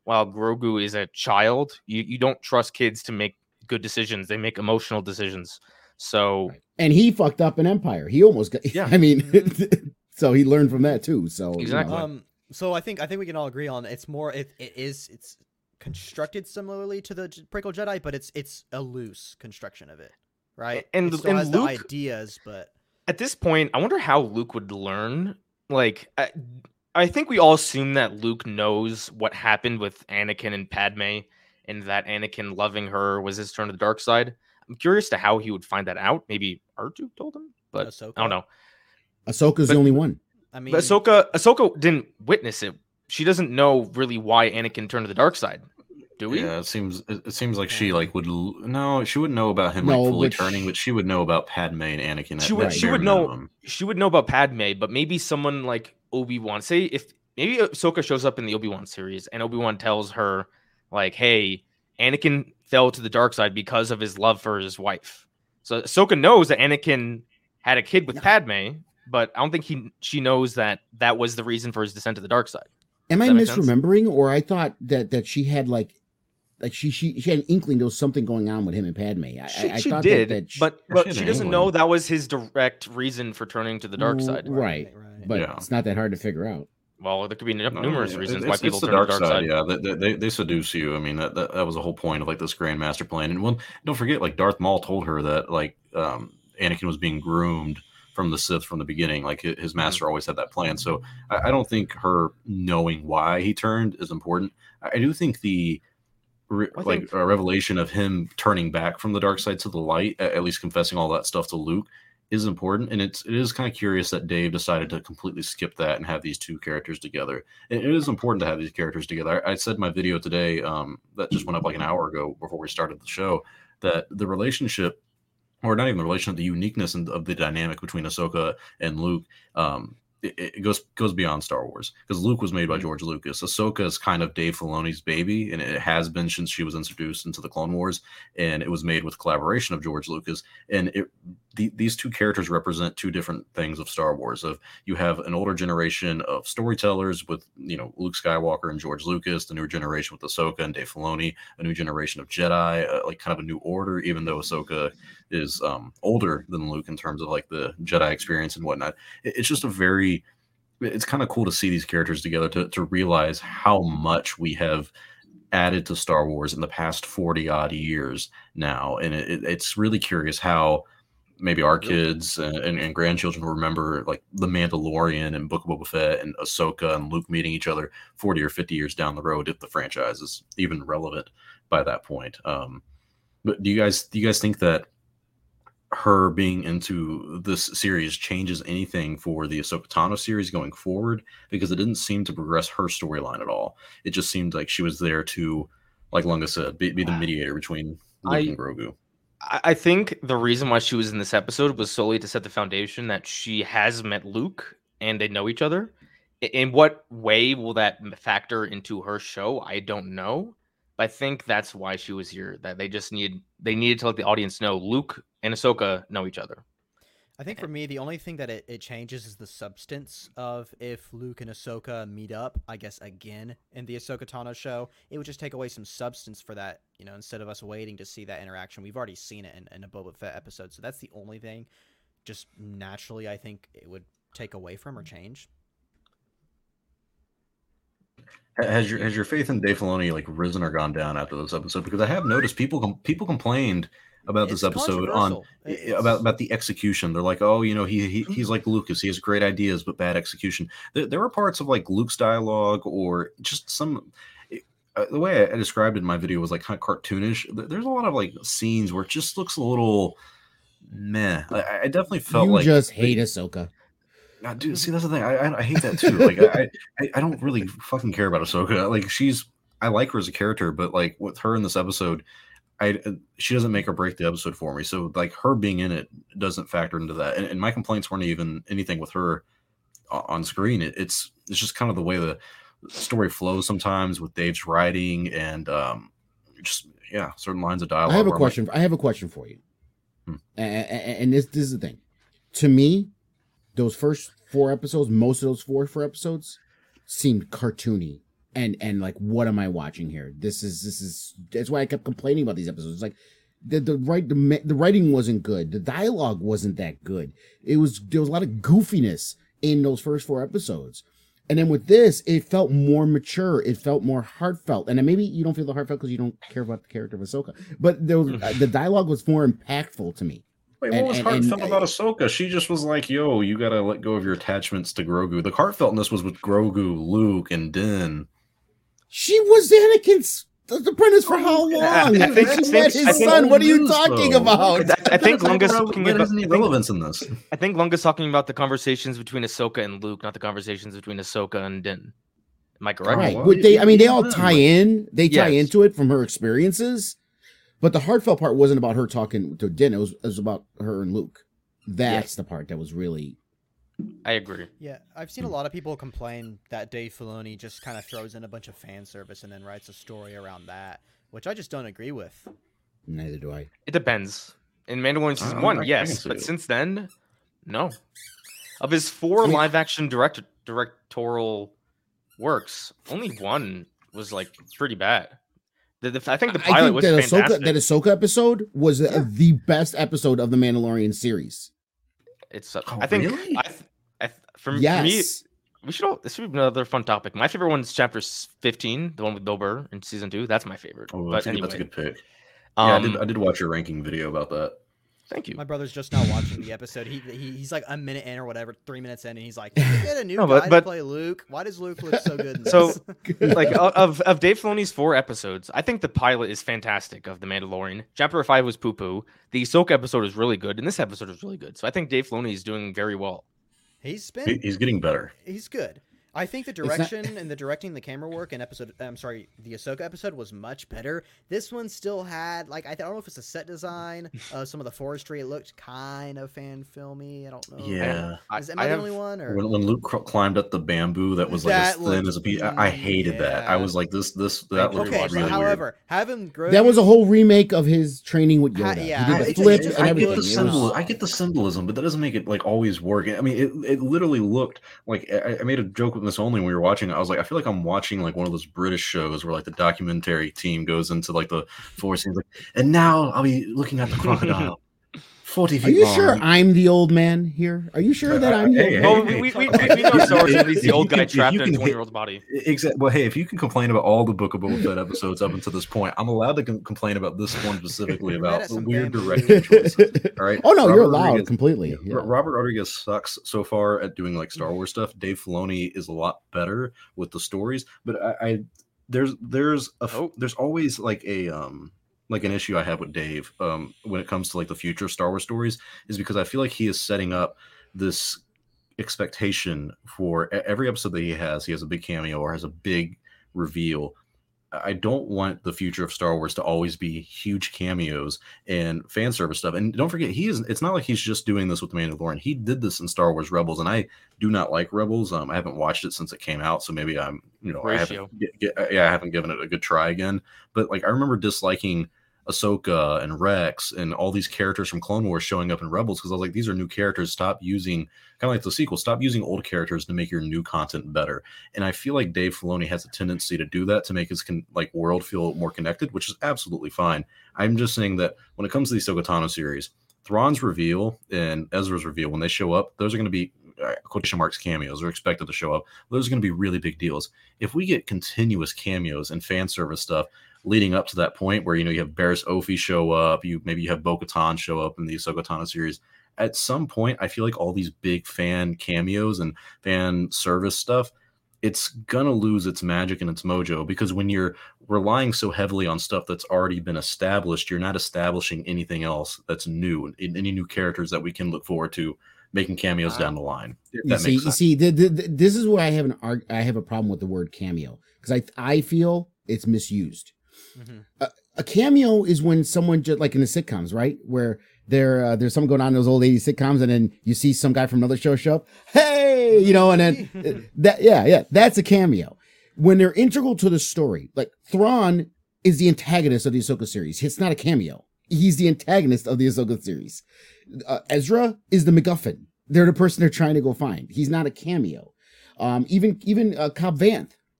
while Grogu is a child. You you don't trust kids to make good decisions. They make emotional decisions. So right. And he fucked up an Empire. He almost got. Yeah, I mean, so he learned from that too. So exactly. You know. Um. So I think I think we can all agree on it's more. It it is it's constructed similarly to the prequel Jedi, but it's it's a loose construction of it, right? And it still and has Luke, the ideas, but at this point, I wonder how Luke would learn. Like, I, I think we all assume that Luke knows what happened with Anakin and Padme, and that Anakin loving her was his turn to the dark side. I'm curious to how he would find that out. Maybe R two told him, but Ahsoka. I don't know. Ahsoka's but, the only one. I mean, but Ahsoka, Ahsoka didn't witness it. She doesn't know really why Anakin turned to the dark side. Do we? Yeah, it seems it seems like she like would no, she wouldn't know about him no, like fully which, turning, but she would know about Padme and Anakin. She would. She would know. She would know about Padme, but maybe someone like Obi-Wan. Say if maybe Ahsoka shows up in the Obi-Wan series, and Obi-Wan tells her like, "Hey, Anakin fell to the dark side because of his love for his wife." So Ahsoka knows that Anakin had a kid with no. Padme, but I don't think he she knows that that was the reason for his descent to the dark side. Am I misremembering, sense? Or I thought that that she had like, like she she she had an inkling there was something going on with him and Padme. I, she, I, I she thought did, that, that she, but but she doesn't know that was his direct reason for turning to the dark side. Right, right. right. But yeah. It's not that hard to figure out. Well, there could be n- numerous no, reasons it's, why it's people the turn dark to the dark side. side. Yeah, they, they they seduce you. I mean, that, that that was the whole point of like this Grand Master plan. And one, don't forget, like Darth Maul told her that like um, Anakin was being groomed from the Sith from the beginning. Like his master always had that plan. So I, I don't think her knowing why he turned is important. I, I do think the re, like think... Uh, revelation of him turning back from the dark side to the light, at, at least confessing all that stuff to Luke, is important. And it's it is kind of curious that Dave decided to completely skip that and have these two characters together. And it is important to have these characters together. I, I said in my video today um, that just went up like an hour ago before we started the show that the relationship, or not even the relationship, the uniqueness of the dynamic between Ahsoka and Luke, um, it, it goes goes beyond Star Wars, because Luke was made by George Lucas. Ahsoka is kind of Dave Filoni's baby, and it has been since she was introduced into the Clone Wars, and it was made with collaboration of George Lucas. And it the, these two characters represent two different things of Star Wars. Of you have an older generation of storytellers with, you know, Luke Skywalker and George Lucas, the newer generation with Ahsoka and Dave Filoni, a new generation of Jedi, uh, like kind of a new order, even though Ahsoka is um, older than Luke in terms of like the Jedi experience and whatnot. It, it's just a very, it's kind of cool to see these characters together, to, to realize how much we have added to Star Wars in the past forty odd years now. And it, it, it's really curious how maybe our kids and, and, and grandchildren will remember like The Mandalorian and Book of Boba Fett and Ahsoka and Luke meeting each other forty or fifty years down the road, if the franchise is even relevant by that point. Um, but do you guys, do you guys think that her being into this series changes anything for the Ahsoka Tano series going forward? Because it didn't seem to progress her storyline at all. It just seemed like she was there to, like Lunga said, be, be the mediator between Luke I, and Grogu. I think the reason why she was in this episode was solely to set the foundation that she has met Luke and they know each other. In what way will that factor into her show? I don't know. But I think that's why she was here. That they just need they needed to let the audience know Luke and Ahsoka know each other. I think for me, the only thing that it, it changes is the substance of if Luke and Ahsoka meet up, I guess, again in the Ahsoka Tano show. It would just take away some substance for that, you know, instead of us waiting to see that interaction. We've already seen it in, in a Boba Fett episode, so that's the only thing. Just naturally, I think it would take away from or change. Has your has your faith in Dave Filoni like risen or gone down after this episode? Because I have noticed people com- people complained about it's this episode on it's... about about the execution. They're like, oh, you know, he, he he's like Lucas. He has great ideas, but bad execution. There, there were parts of like Luke's dialogue or just some. Uh, the way I, I described it in my video was like kind of cartoonish. There's a lot of like scenes where it just looks a little meh. I, I definitely felt you like you just hate Ahsoka. Uh, dude, see, that's the thing. I, I I hate that too. Like, I, I I don't really fucking care about Ahsoka. Like, she's I like her as a character, but like with her in this episode, I she doesn't make or break the episode for me. So like her being in it doesn't factor into that. And, and my complaints weren't even anything with her on screen. It, it's it's just kind of the way the story flows sometimes with Dave's writing and um just yeah certain lines of dialogue. I have a question. Like, I have a question for you. Hmm. And, and this this is the thing. To me, those first four episodes, most of those four four episodes, seemed cartoony And and like, what am I watching here? This is this is that's why I kept complaining about these episodes. It's like the the right the, the writing wasn't good. The dialogue wasn't that good. It was there was a lot of goofiness in those first four episodes. And then with this, it felt more mature. It felt more heartfelt. And then maybe you don't feel the heartfelt because you don't care about the character of Ahsoka. But there was, uh, the dialogue was more impactful to me. Wait, what and, was and, heartfelt and, about Ahsoka? She just was like, yo, you got to let go of your attachments to Grogu. The heartfeltness was with Grogu, Luke, and Din. She was Anakin's apprentice for how long? I, I think she met his son. Think, what are you talking though. about? I, I think Lunga's talking about any relevance in this. I think Lunga's talking about the conversations between Ahsoka and Luke, not the conversations between Ahsoka and Din. Am I correct? Right. Well, they, I mean, they all tie in. They tie yes. into it from her experiences, but the heartfelt part wasn't about her talking to Din. It was, it was about her and Luke. That's yeah. the part that was really. I agree. Yeah, I've seen a lot of people complain that Dave Filoni just kind of throws in a bunch of fan service and then writes a story around that, which I just don't agree with. Neither do I. It depends. In Mandalorian season uh, one, yes, but it. since then, no. Of his four I mean, live-action direct directorial works, only one was like pretty bad. The, the, I think the pilot I think was that fantastic. Ahsoka, that Ahsoka episode was yeah. the best episode of the Mandalorian series. It's. Uh, oh, I think. Really? I, I, for, yes. for me, we should. All, this should be another fun topic. My favorite one is chapter fifteen, the one with Bill Burr in season two. That's my favorite. Oh, but that's, anyway. that's a good pick. Um, yeah, I did. I did watch your ranking video about that. Thank you. My brother's just now watching the episode. He, he he's like a minute in or whatever, three minutes in, and he's like, "Can we get a new no, but, guy but, to play Luke? Why does Luke look so good?" In this? So, like, of of Dave Filoni's four episodes, I think the pilot is fantastic of The Mandalorian. Chapter five was poo poo. The Ahsoka episode is really good, and this episode is really good. So I think Dave Filoni is doing very well. He's been. He's getting better. He's good. I think the direction not... and the directing, the camera work in episode, I'm sorry, the Ahsoka episode was much better. This one still had, like, I don't know if it's a set design. Uh, some of the forestry, it looked kind of fan filmy. I don't know. Yeah. Is, am I, I the have, only one? Or? When, when Luke cr- climbed up the bamboo that was like that as thin as a piece, I, I hated yeah. that. I was like, this, this, that looked okay, really however, weird. having Grogu, that was a whole remake of his training with Yoda. Ha, yeah, he did the it's, flip it's just, and I everything. Get the symbol, I get the symbolism, but that doesn't make it like always work. I mean, it, it literally looked like I, I made a joke with this only when we were watching. I was like, I feel like I'm watching like one of those British shows where like the documentary team goes into like the forest and like, and now I'll be looking at the crocodile. forty feet Are you long. sure I'm the old man here? Are you sure uh, that I'm the hey, old hey, man? Well, we, we, we, we know Star Wars is the old guy trapped in a twenty-year-old's body. Exactly. Well, hey, if you can complain about all the Book of Boba Fett episodes up until this point, I'm allowed to com- complain about this one specifically about the weird directing choices. All right. Oh no, Robert you're allowed Rodriguez, completely. Yeah. Robert Rodriguez sucks so far at doing like Star Wars stuff. Dave Filoni is a lot better with the stories, but I, I there's there's a oh. there's always like a um. like an issue I have with Dave um, when it comes to like the future of Star Wars stories is because I feel like he is setting up this expectation for every episode that he has. He has a big cameo or has a big reveal. I don't want the future of Star Wars to always be huge cameos and fan service stuff. And don't forget, he is. It's not like he's just doing this with The Mandalorian. He did this in Star Wars Rebels, and I do not like Rebels. Um, I haven't watched it since it came out, so maybe I'm, you know, Ratio. I haven't, get, get, yeah, I haven't given it a good try again. But like, I remember disliking Ahsoka and Rex and all these characters from Clone Wars showing up in Rebels because I was like, these are new characters. Stop using, kind of like the sequel, stop using old characters to make your new content better. And I feel like Dave Filoni has a tendency to do that to make his con- like world feel more connected, which is absolutely fine. I'm just saying that when it comes to the Ahsoka Tano series, Thrawn's reveal and Ezra's reveal, when they show up, those are going to be uh, quotation marks cameos are expected to show up. Those are going to be really big deals. If we get continuous cameos and fan service stuff leading up to that point where, you know, you have Barriss Offee show up, you maybe you have Bo-Katan show up in the Ahsoka Tano series. At some point, I feel like all these big fan cameos and fan service stuff, it's gonna lose its magic and its mojo because when you're relying so heavily on stuff that's already been established, you're not establishing anything else that's new, any new characters that we can look forward to making cameos uh, down the line. You see, you see, the, the, the, this is where I have an arg- I have a problem with the word cameo because I I feel it's misused. Mm-hmm. A, a cameo is when someone just like in the sitcoms, right? Where there uh, there's someone going on in those old eighties sitcoms, and then you see some guy from another show show up, hey, you know, and then that yeah yeah that's a cameo. When they're integral to the story, like Thrawn is the antagonist of the Ahsoka series. It's not a cameo. He's the antagonist of the Ahsoka series. Uh, Ezra is the MacGuffin. They're the person they're trying to go find. He's not a cameo. Um, even even uh, Cobb Vanth.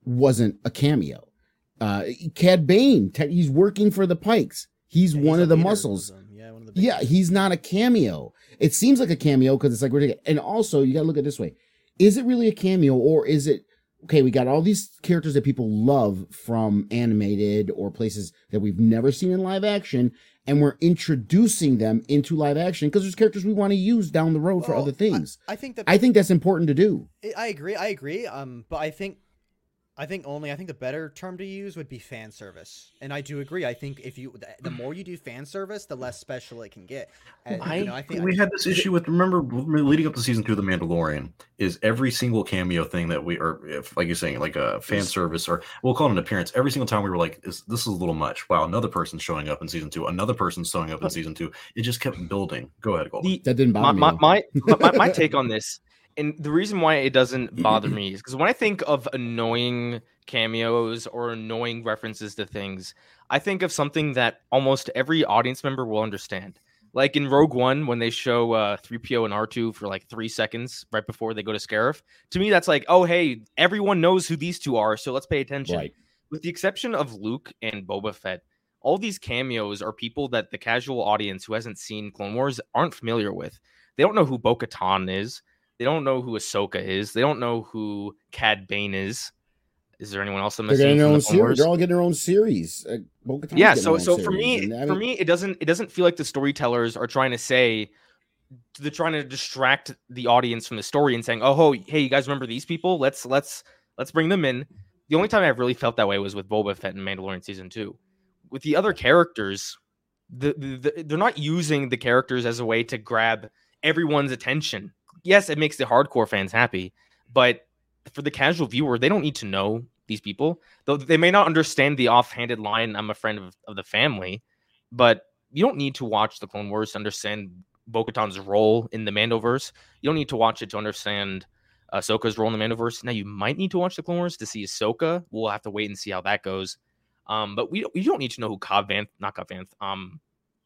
wasn't a cameo. Uh, Cad Bane, he's working for the Pikes. He's Yeah, one he's of a the leader muscles. of them. Yeah, one of the big Yeah, ones. he's not a cameo. It seems like a cameo because it's like ridiculous. And also, you got to look at it this way: is it really a cameo, or is it okay? We got all these characters that people love from animated or places that we've never seen in live action, and we're introducing them into live action because there's characters we want to use down the road for Well, other things. I, I think that I think that's important to do. I agree. I agree. Um, but I think, I think only I think the better term to use would be fan service, and I do agree. I think if you, the more you do fan service, the less special it can get. And, I, you know, I think we I, had this issue with remember leading up to season two of The Mandalorian is every single cameo thing that we or if like you're saying like a fan service or we'll call it an appearance every single time we were like this, this is a little much. Wow, another person showing up in season two, another person showing up in season two. It just kept building. Go ahead, Golden. The, That didn't bother my, me. my, though. my, my, my take on this, and the reason why it doesn't bother me is because when I think of annoying cameos or annoying references to things, I think of something that almost every audience member will understand. Like in Rogue One, when they show uh, three P O and R two for like three seconds right before they go to Scarif, to me, that's like, oh, hey, everyone knows who these two are, so let's pay attention. Right. With the exception of Luke and Boba Fett, all these cameos are people that the casual audience who hasn't seen Clone Wars aren't familiar with. They don't know who Bo-Katan is. They don't know who Ahsoka is. They don't know who Cad Bane is. Is there anyone else I'm They're missing? getting their from own the Clone series. Wars? They're all getting their own series. Uh, Bo-Katan's Yeah, getting so her own so for series, me, and I for mean- me, it doesn't it doesn't feel like the storytellers are trying to say they're trying to distract the audience from the story and saying, "Oh, hey, you guys remember these people? Let's let's let's bring them in." The only time I really felt that way was with Boba Fett and Mandalorian season two. With the other characters, the, the, the they're not using the characters as a way to grab everyone's attention. Yes, it makes the hardcore fans happy, but for the casual viewer, they don't need to know these people. Though they may not understand the offhanded line, "I'm a friend of, of the family," but you don't need to watch the Clone Wars to understand Bo-Katan's role in the Mandoverse. You don't need to watch it to understand Ahsoka's role in the Mandoverse. Now, you might need to watch the Clone Wars to see Ahsoka. We'll have to wait and see how that goes. Um, but we we don't need to know who Cobb Vanth, not Cobb Vanth, um,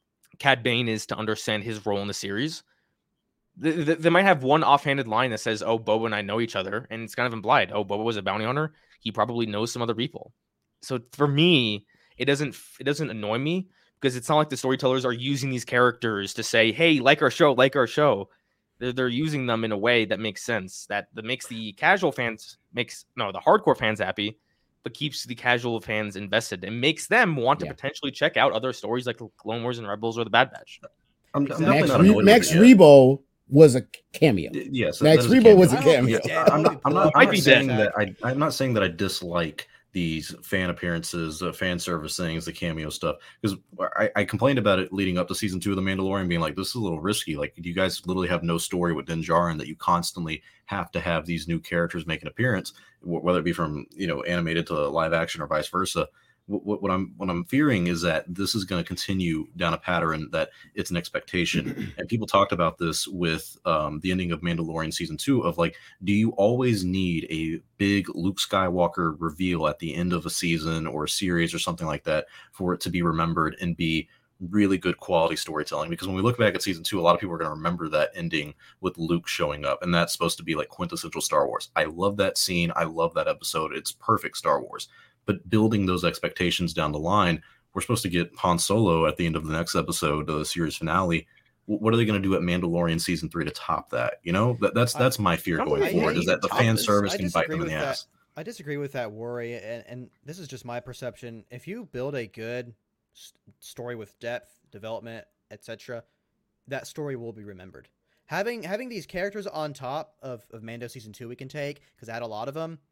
Cad Bane is to understand his role in the series. They, they, they might have one offhanded line that says, "Oh, Boba and I know each other," and it's kind of implied. Oh, Boba was a bounty hunter. He probably knows some other people. So for me, it doesn't it doesn't annoy me because it's not like the storytellers are using these characters to say, "Hey, like our show, like our show." They're, they're using them in a way that makes sense, that that makes the casual fans makes no the hardcore fans happy, but keeps the casual fans invested and makes them want to Yeah. potentially check out other stories like Clone Wars and Rebels or the Bad Batch. I'm, I'm Exactly. definitely Max, not Re- annoyed with Max it yet. Rebo was a cameo. Y- Yes, that- Max that is a Rebo cameo. was a I don't know if cameo. he's dead. I'm not, I'm not, Might I'm not be saying dead. that I, I'm not saying that I dislike these fan appearances, uh, fan service things, the cameo stuff, because I, I complained about it leading up to season two of The Mandalorian, being like, this is a little risky. Like, you guys literally have no story with Din Djarin that you constantly have to have these new characters make an appearance, wh- whether it be from you know animated to live action or vice versa. What, what I'm what I'm fearing is that this is going to continue down a pattern that it's an expectation, and people talked about this with um, the ending of Mandalorian season two of like, do you always need a big Luke Skywalker reveal at the end of a season or a series or something like that for it to be remembered and be really good quality storytelling? Because when we look back at season two, a lot of people are going to remember that ending with Luke showing up, and that's supposed to be like quintessential Star Wars. I love that scene. I love that episode. It's perfect Star Wars. But building those expectations down the line, we're supposed to get Han Solo at the end of the next episode, the series finale. What are they going to do at Mandalorian season three to top that? You know, that, that's that's my fear I- going I- forward, I- is that the I fan dis- service I can bite disagree them in the with that. ass. I disagree with that worry, and, and this is just my perception. If you build a good s- story with depth, development, et cetera, that story will be remembered. Having having these characters on top of, of Mando season two, we can take because I had a lot of them.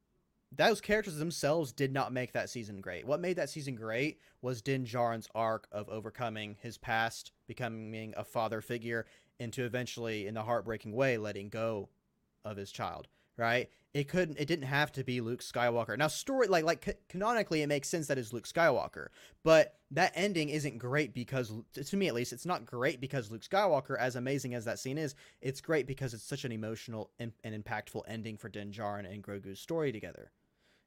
Those characters themselves did not make that season great. What made that season great was Din Djarin's arc of overcoming his past, becoming a father figure, into eventually, in a heartbreaking way, letting go of his child. Right? It couldn't. It didn't have to be Luke Skywalker. Now, story like like ca- canonically, it makes sense that it's Luke Skywalker, but that ending isn't great because, to me at least, it's not great because Luke Skywalker, as amazing as that scene is, it's great because it's such an emotional and, and impactful ending for Din Djarin and Grogu's story together.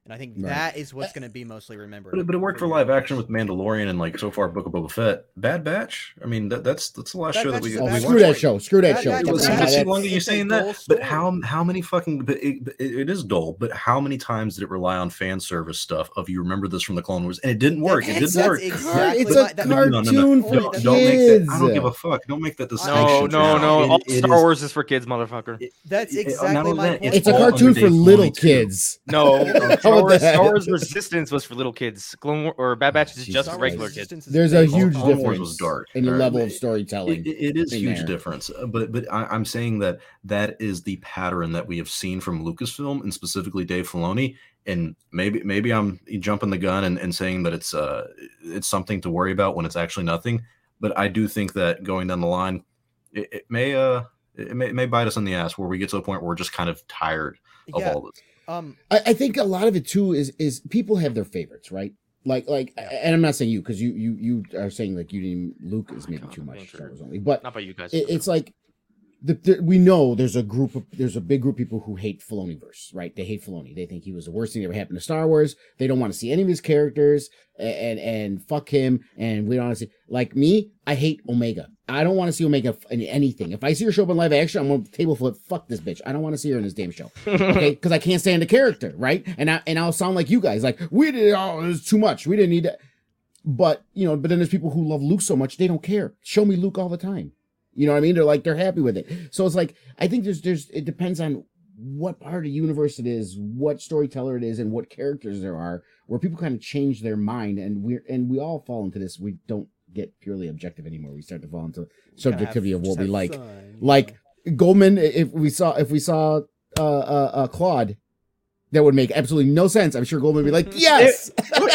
And I think Right. that is what's going to be mostly remembered. But it, but it worked for live action with Mandalorian and like so far Book of Boba Fett. Bad Batch. I mean, that, that's that's the last Bad show Batch that we. is a Oh, bad we screw that watched. show. Screw that Bad show. Batch It was is a I bad can see Batch. longer you It's a saying dull that, story. but how how many fucking but it, but it, it is dull. But how many times did it rely on fan service stuff of you remember this from the Clone Wars and it didn't work? It It's didn't a, work. exactly it's my- a that- No, no, no, cartoon no. for Don't, kids. don't make that. I don't give a fuck. Don't make that No, distinction. no, no. It- All it Star is- Wars is for kids, motherfucker. it- That's it- exactly not only my that, point. It's a all cartoon under for Dave little Filoni, too. kids. No, How about Star Wars, that? Star Wars Resistance was for little kids. Clone War, or Bad Batch is Jesus just Star for Wars regular Christ. kids. Resistance is There's a based huge on- Clone Wars difference was dark. in the All right, level but of it- storytelling. It, it is in huge there. difference, uh, but but I, I'm saying that that is the pattern that we have seen from Lucasfilm and specifically Dave Filoni. And maybe maybe I'm jumping the gun and, and saying that it's uh it's something to worry about when it's actually nothing. But I do think that going down the line, it, it may uh it may, it may bite us in the ass where we get to a point where we're just kind of tired of Yeah. all this. Um, I, I think a lot of it too is is people have their favorites, right? Like like, and I'm not saying you because you you you are saying like you didn't. Luke is maybe God, too I'm much being Star true. Wars only, but Not by you guys. it, it's like the, the, we know there's a group of there's a big group of people who hate Filoniverse, right? They hate Filoni. They think he was the worst thing that ever happened to Star Wars. They don't want to see any of his characters, and and, and fuck him. And we don't want to see like me. I hate Omega. I don't want to see Omega in anything. If I see her show up in live action, I'm on the table flip. Fuck this bitch. I don't want to see her in this damn show. Okay, because I can't stand the character, right? And I and I'll sound like you guys, like we did. Oh, it was too much. We didn't need that. But you know, but then there's people who love Luke so much they don't care. Show me Luke all the time. You know what I mean? They're like they're happy with it. So it's like I think there's there's it depends on what part of the universe it is, what storyteller it is, and what characters there are, where people kind of change their mind, and we are and we all fall into this. We don't get purely objective anymore. We start to fall into subjectivity have- of what just we have like. fun, Like you Goldman, if we saw if we saw uh, uh, uh Claude, that would make absolutely no sense. I'm sure Goldman would be like, yes.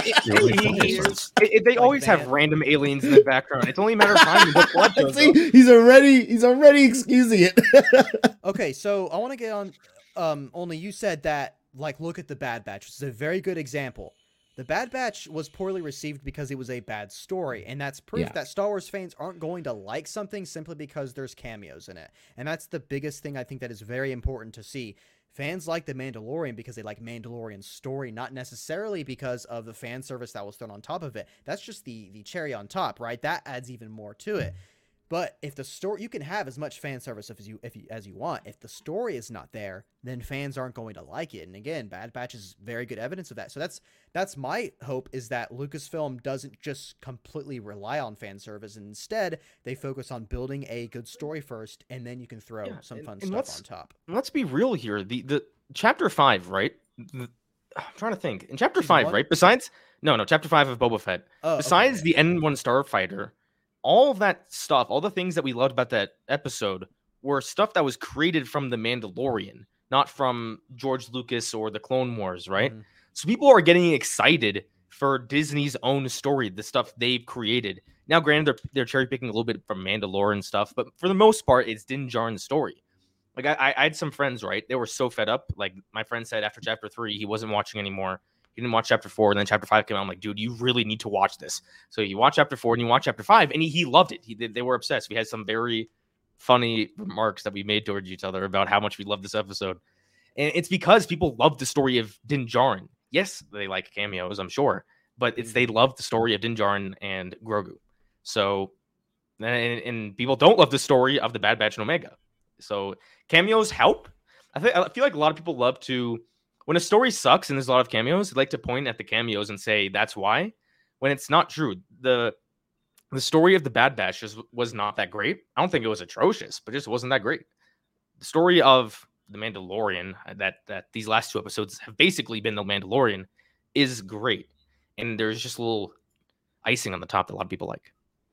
It- it- they always have Van. random aliens in the background. It's only a matter of time. What blood shows up. See, he's already he's already excusing it. Okay, so I want to get on. Um, only you said that. Like, look at the Bad Batch, which is a very good example. The Bad Batch was poorly received because it was a bad story, and that's proof Yeah. that Star Wars fans aren't going to like something simply because there's cameos in it. And that's the biggest thing I think that is very important to see. Fans like The Mandalorian because they like Mandalorian's story, not necessarily because of the fan service that was thrown on top of it. That's just the the cherry on top, right? That adds even more to it. But if the story, you can have as much fan service as you if you, as you want. If the story is not there, then fans aren't going to like it. And again, Bad Batch is very good evidence of that. So that's that's my hope, is that Lucasfilm doesn't just completely rely on fan service, and instead they focus on building a good story first, and then you can throw Yeah, some and- fun and stuff let's- on top. Let's be real here. The the chapter five, right? The, I'm trying to think. In chapter Season five, one? right? Besides, no, no, chapter five of Boba Fett. Oh, okay, Besides yeah. the N one Starfighter, all of that stuff, all the things that we loved about that episode were stuff that was created from the Mandalorian, not from George Lucas or the Clone Wars, right? Mhm. So people are getting excited for Disney's own story, the stuff they've created. Now, granted, they're, they're cherry picking a little bit from Mandalorian stuff, but for the most part, it's Din Djarin's story. Like I, I I had some friends, right? They were so fed up. Like my friend said after chapter three, he wasn't watching anymore. He didn't watch chapter four, and then chapter five came out. I'm like, dude, you really need to watch this. So you watch chapter four and you watch chapter five, and he, he loved it. He they, they were obsessed. We had some very funny remarks that we made towards each other about how much we love this episode. And it's because people love the story of Din Djarin. Yes, they like cameos, I'm sure, but it's they love the story of Din Djarin and Grogu. So, and, and people don't love the story of the Bad Batch and Omega. So cameos help. I think I feel like a lot of people love to, when a story sucks and there's a lot of cameos, they like to point at the cameos and say that's why. When it's not true, the the story of the Bad Batch just was not that great. I don't think it was atrocious, but just wasn't that great. The story of the Mandalorian, that that these last two episodes have basically been the Mandalorian, is great, and there's just a little icing on the top that a lot of people like.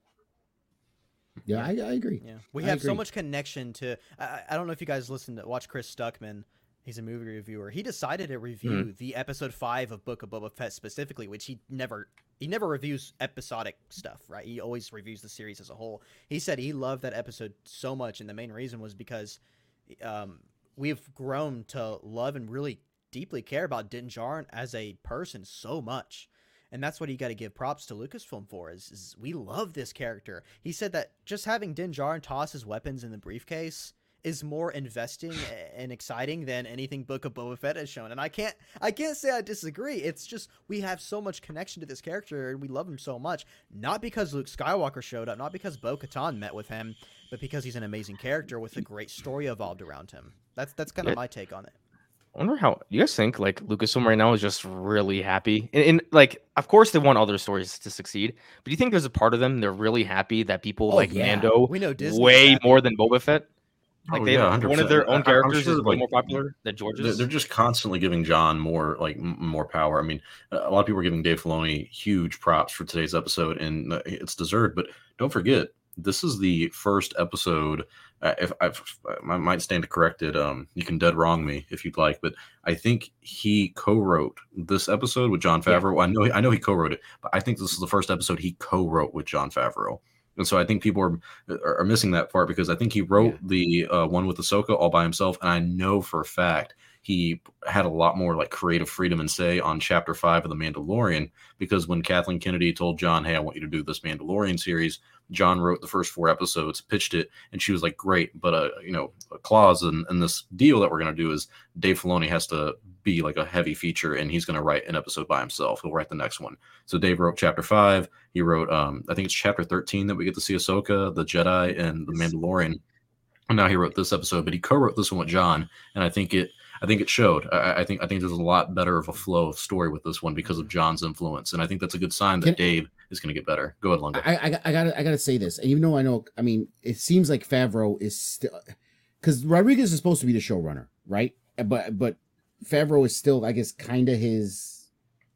Yeah, I, I agree. Yeah, we I have so agree. much connection to. I, I don't know if you guys listen to watch Chris Stuckman. He's a movie reviewer. He decided to review Mhm. the episode five of Book of Boba Fett specifically, which he never he never reviews episodic stuff, right? He always reviews the series as a whole. He said he loved that episode so much, and the main reason was because um, we've grown to love and really deeply care about Din Djarin as a person so much. And that's what you got to give props to Lucasfilm for, is, is we love this character. He said that just having Din Djarin toss his weapons in the briefcase is more investing and exciting than anything Book of Boba Fett has shown. And I can't I can't say I disagree. It's just we have so much connection to this character and we love him so much. Not because Luke Skywalker showed up, not because Bo-Katan met with him, but because he's an amazing character with a great story evolved around him. That's that's kind of yeah. my take on it. I wonder how you guys think like Lucasfilm right now is just really happy. And, and like, of course, they want other stories to succeed. But do you think there's a part of them they're really happy that people oh, like yeah. Mando we know Disney's way happy. more than Boba Fett? Like oh, they yeah, have one of their own characters sure, is like, more popular than George's. They're just constantly giving John more like more power. I mean, a lot of people are giving Dave Filoni huge props for today's episode, and it's deserved. But don't forget, this is the first episode. Uh, if I've, I might stand corrected, um, you can dead wrong me if you'd like, but I think he co-wrote this episode with Jon Favreau. Yeah. I know, I know he co-wrote it, but I think this is the first episode he co-wrote with Jon Favreau. And so I think people are are missing that part because I think he wrote yeah. the uh, one with Ahsoka all by himself, and I know for a fact he had a lot more like creative freedom and say on chapter five of The Mandalorian, because when Kathleen Kennedy told John, hey, I want you to do this Mandalorian series, John wrote the first four episodes, pitched it, and she was like, great, but uh, you know, a clause in, in this deal that we're going to do is Dave Filoni has to be like a heavy feature, and he's going to write an episode by himself. He'll write the next one. So Dave wrote chapter five. He wrote, um, I think it's chapter thirteen that we get to see Ahsoka, the Jedi, and the Mandalorian. And now he wrote this episode, but he co-wrote this one with John, and I think it, I think it showed. I, I think, I think there's a lot better of a flow of story with this one because of John's influence, and I think that's a good sign that Can, Dave is going to get better. Go ahead, Lunga. I, I, I gotta, I gotta say this, and even though I know, I mean, it seems like Favreau is still, because Rodriguez is supposed to be the showrunner, right? But, but Favreau is still, I guess, kind of his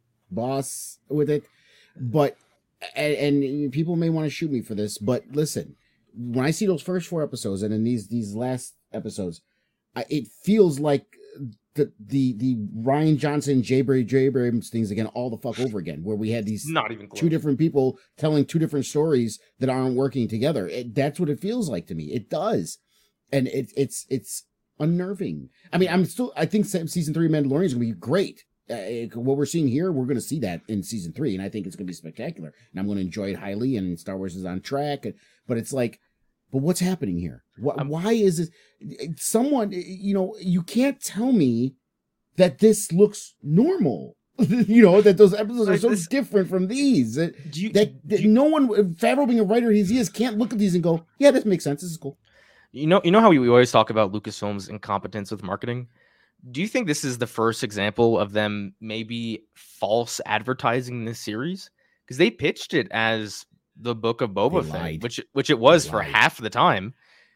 boss with it. But, and, and people may want to shoot me for this, but listen, when I see those first four episodes and then these these last episodes, I, it feels like the the the Rian Johnson, J. J. Abrams things again, all the fuck over again, where we had these not even close. two different people telling two different stories that aren't working together. It, that's what it feels like to me. It does, and it, it's it's unnerving. I mean, I'm still. I think season three of Mandalorian is gonna be great. Uh, what we're seeing here, we're going to see that in season three, and I think it's going to be spectacular. And I'm going to enjoy it highly. And Star Wars is on track. But it's like, but what's happening here? What, why is this? Someone, you know, you can't tell me that this looks normal. You know, that those episodes are so this, different from these. That, you, that, that you, no one, Favreau being a writer he is, can't look at these and go, yeah, this makes sense. This is cool. You know, you know how we, we always talk about Lucasfilm's incompetence with marketing? Do you think this is the first example of them maybe false advertising this series? Because they pitched it as the Book of Boba they Fett, lied. which which it was they for lied. half of the time.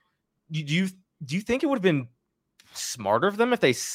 Do you do you think it would have been smarter of them if they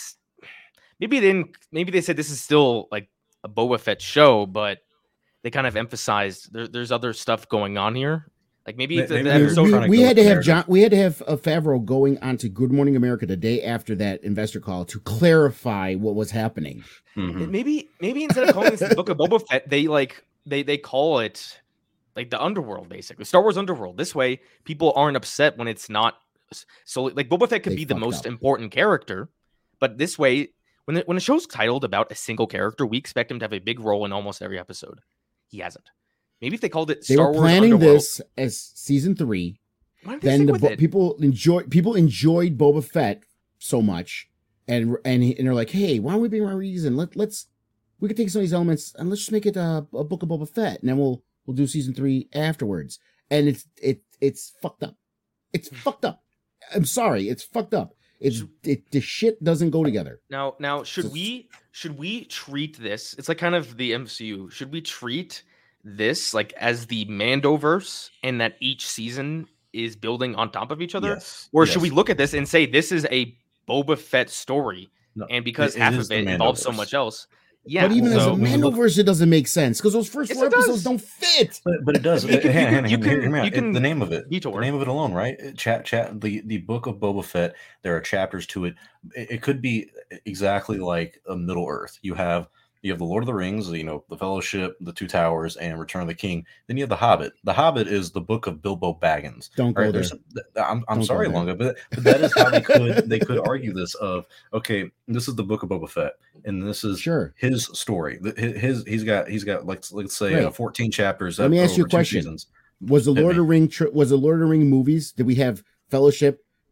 maybe they didn't? Maybe they said this is still like a Boba Fett show, but they kind of emphasized there, there's other stuff going on here. Like maybe they, the, the we, episode we, we had to have John. We had to have uh, Favreau going on to Good Morning America the day after that investor call to clarify what was happening. Mm-hmm. Maybe, maybe instead of calling this the Book of Boba Fett, they like they they call it like the Underworld, basically Star Wars Underworld. This way, people aren't upset when it's not. So like Boba Fett could they be the most up. important character, but this way, when the, when a show's titled about a single character, we expect him to have a big role in almost every episode. He hasn't. Maybe if they called it, they Star were planning Wars Underworld, this as season three. Then the bo- people enjoy people enjoyed Boba Fett so much, and and and they're like, hey, why don't we bring Rodriguez in? Let let's we could take some of these elements and let's just make it a, a Book of Boba Fett, and then we'll we'll do season three afterwards. And it's it it's fucked up. It's fucked up. I'm sorry, it's fucked up. It's it the shit doesn't go together. Now now should so, we should we treat this? It's like kind of the M C U. Should we treat this like as the Mandoverse, and that each season is building on top of each other? Yes, or yes. should we look at this and say this is a Boba Fett story, no, and because it, half it of it involves so much else? Yeah, but even so, as a Mandoverse, look, it doesn't make sense because those first yes, four episodes don't fit. But, but it does. You can, you can, you can, you can, the name of it, detour. the name of it alone, right? Chat, chat. The the Book of Boba Fett. There are chapters to it. It, it could be exactly like a Middle Earth. You have. You have the Lord of the Rings, you know, the Fellowship, the Two Towers, and Return of the King. Then you have the Hobbit. The Hobbit is the book of Bilbo Baggins. Don't go right? there. Some, I'm, I'm sorry, Lunga, but, but that is how they could they could argue this. Of okay, this is the Book of Boba Fett, and this is sure his story. His, his he's got he's got like let's say right. uh, fourteen chapters. Let me ask you a question: Was the Lord of the Ring tri- was the Lord of the Ring movies? Did we have Fellowship,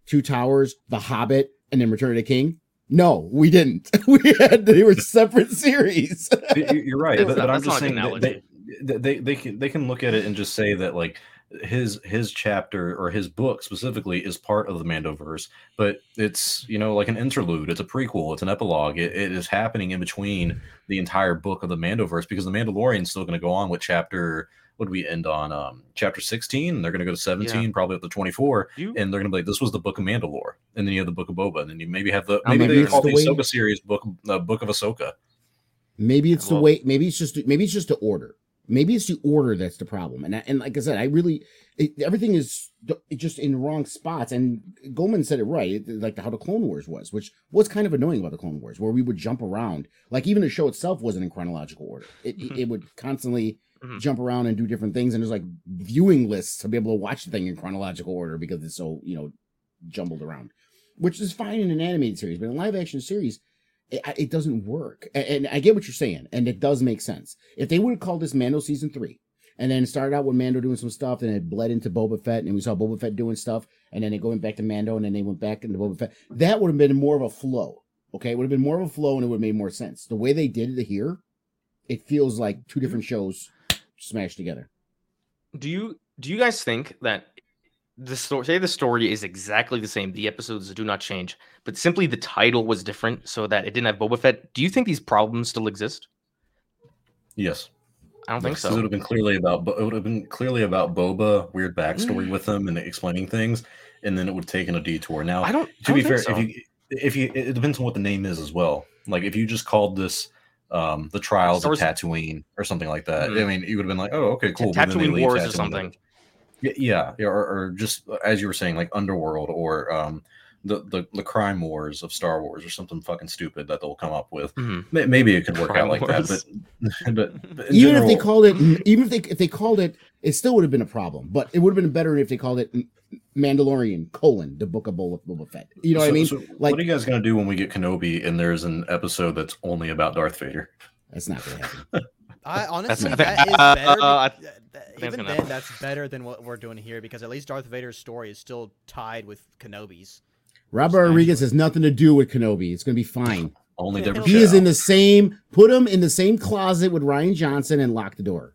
Two Towers, The Hobbit, and then Return of the King? No, we didn't. We had they were separate series. You're right, but, but I'm just saying they, they they they can they can look at it and just say that like his his chapter or his book specifically is part of the Mandoverse, but it's, you know, like an interlude. It's a prequel. It's an epilogue. It, it is happening in between the entire book of the Mandoverse, because the Mandalorian is still going to go on with chapter. What do we end on? Um, chapter sixteen. And they're going to go to seventeen, yeah. probably up to twenty-four, you, and they're going to be like, "This was the book of Mandalore," and then you have the book of Boba, and then you maybe have the maybe they call the Ahsoka series book uh, book of Ahsoka. Maybe it's well, the way. Maybe it's just maybe it's just the order. Maybe it's the order that's the problem. And I, and like I said, I really it, everything is just in wrong spots. And Goldman said it right, it, like how the Clone Wars was, which was kind of annoying about the Clone Wars, where we would jump around. Like even the show itself wasn't in chronological order. It mm-hmm. it would constantly mm-hmm. jump around and do different things. And there's like viewing lists to be able to watch the thing in chronological order because it's so, you know, jumbled around, which is fine in an animated series, but in a live action series, It, it doesn't work. And, and I get what you're saying, and it does make sense. If they would have called this Mando season three, and then started out with Mando doing some stuff, and it bled into Boba Fett, and we saw Boba Fett doing stuff, and then they going back to Mando, and then they went back into Boba Fett, that would have been more of a flow. Okay, it would have been more of a flow, and it would have made more sense. The way they did it here, it feels like two different shows smashed together. Do you do you guys think that the story, say the story is exactly the same, the episodes do not change, but simply the title was different so that it didn't have Boba Fett? Do you think these problems still exist? Yes. I don't think so. It would have been clearly about it would have been clearly about Boba, weird backstory with him and explaining things, and then it would have taken a detour. Now, I don't. To I be don't fair, so. if you if you it depends on what the name is as well. Like if you just called this um, the Trials of Tatooine or something like that, mm-hmm. I mean, you would have been like, oh, okay, cool. Tatooine Wars Tatooine or something. Yeah, yeah, or, or just as you were saying, like Underworld or um, the, the the crime wars of Star Wars or something fucking stupid that they'll come up with. Mm-hmm. Maybe it could work crime out like wars. that, but, but, but even general, if they called it, even if they if they called it, it still would have been a problem. But it would have been better if they called it Mandalorian: colon, the Book of Boba, Boba Fett. You know so, what I mean? So like, what are you guys gonna do when we get Kenobi and there's an episode that's only about Darth Vader? That's not gonna happen. I honestly, that is better. Uh, even then, happen. that's better than what we're doing here because at least Darth Vader's story is still tied with Kenobi's. Robert Rodriguez has nothing to do with Kenobi. It's gonna be fine. Only Deborah he is in the same. Put him in the same closet with Rian Johnson and lock the door.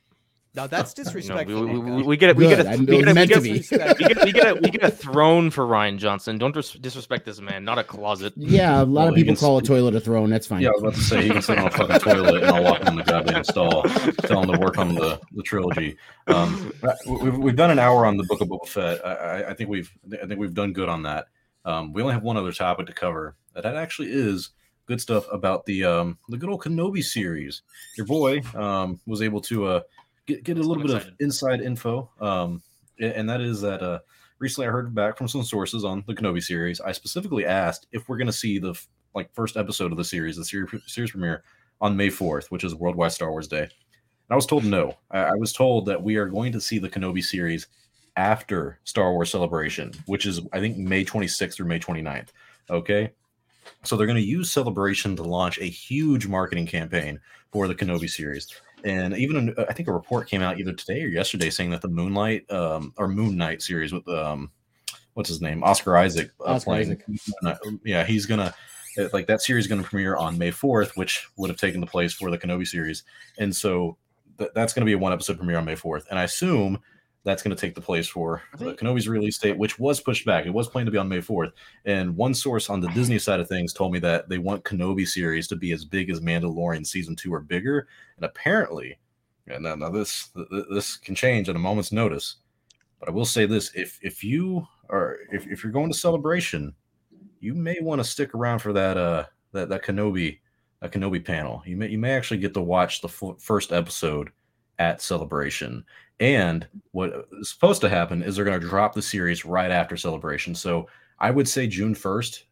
No, that's disrespectful. No, we, we, we get it. We get a, we get a, we get, we get, we get a, we get a throne for Rian Johnson. Don't dis- disrespect this man. Not a closet. Yeah, a lot well, of people call a toilet a throne. That's fine. Yeah, I was about to say he can sit on a fucking toilet and I'll walk him in the goddamn stall, tell him to work on the, the trilogy. Um, we've we've done an hour on the Book of Boba Fett. I, I think we've I think we've done good on that. Um, we only have one other topic to cover. That actually is good stuff about the um the good old Kenobi series. Your boy um was able to uh. Get, get a little bit of inside info, um, and that is that uh, recently I heard back from some sources on the Kenobi series. I specifically asked if we're going to see the like first episode of the series, the series, series premiere on May fourth, which is Worldwide Star Wars Day. And I was told no. I, I was told that we are going to see the Kenobi series after Star Wars Celebration, which is I think May twenty-sixth or May twenty-ninth. Okay, so they're going to use Celebration to launch a huge marketing campaign for the Kenobi series. And even I think a report came out either today or yesterday saying that the Moonlight um, or Moon Knight series with um, what's his name, Oscar Isaac, uh, Oscar playing, Isaac. Yeah, he's gonna like that series is gonna premiere on May fourth, which would have taken the place for the Kenobi series, and so th- that's gonna be a one episode premiere on May fourth, and I assume that's going to take the place for the Kenobi's release date, which was pushed back. It was planned to be on May fourth. And one source on the Disney side of things told me that they want Kenobi series to be as big as Mandalorian season two or bigger. And apparently, and now, now this this can change at a moment's notice. But I will say this: if if you are if, if you're going to Celebration, you may want to stick around for that uh that that Kenobi that Kenobi panel. You may you may actually get to watch the f- first episode at Celebration. And what is supposed to happen is they're going to drop the series right after Celebration. So I would say June first.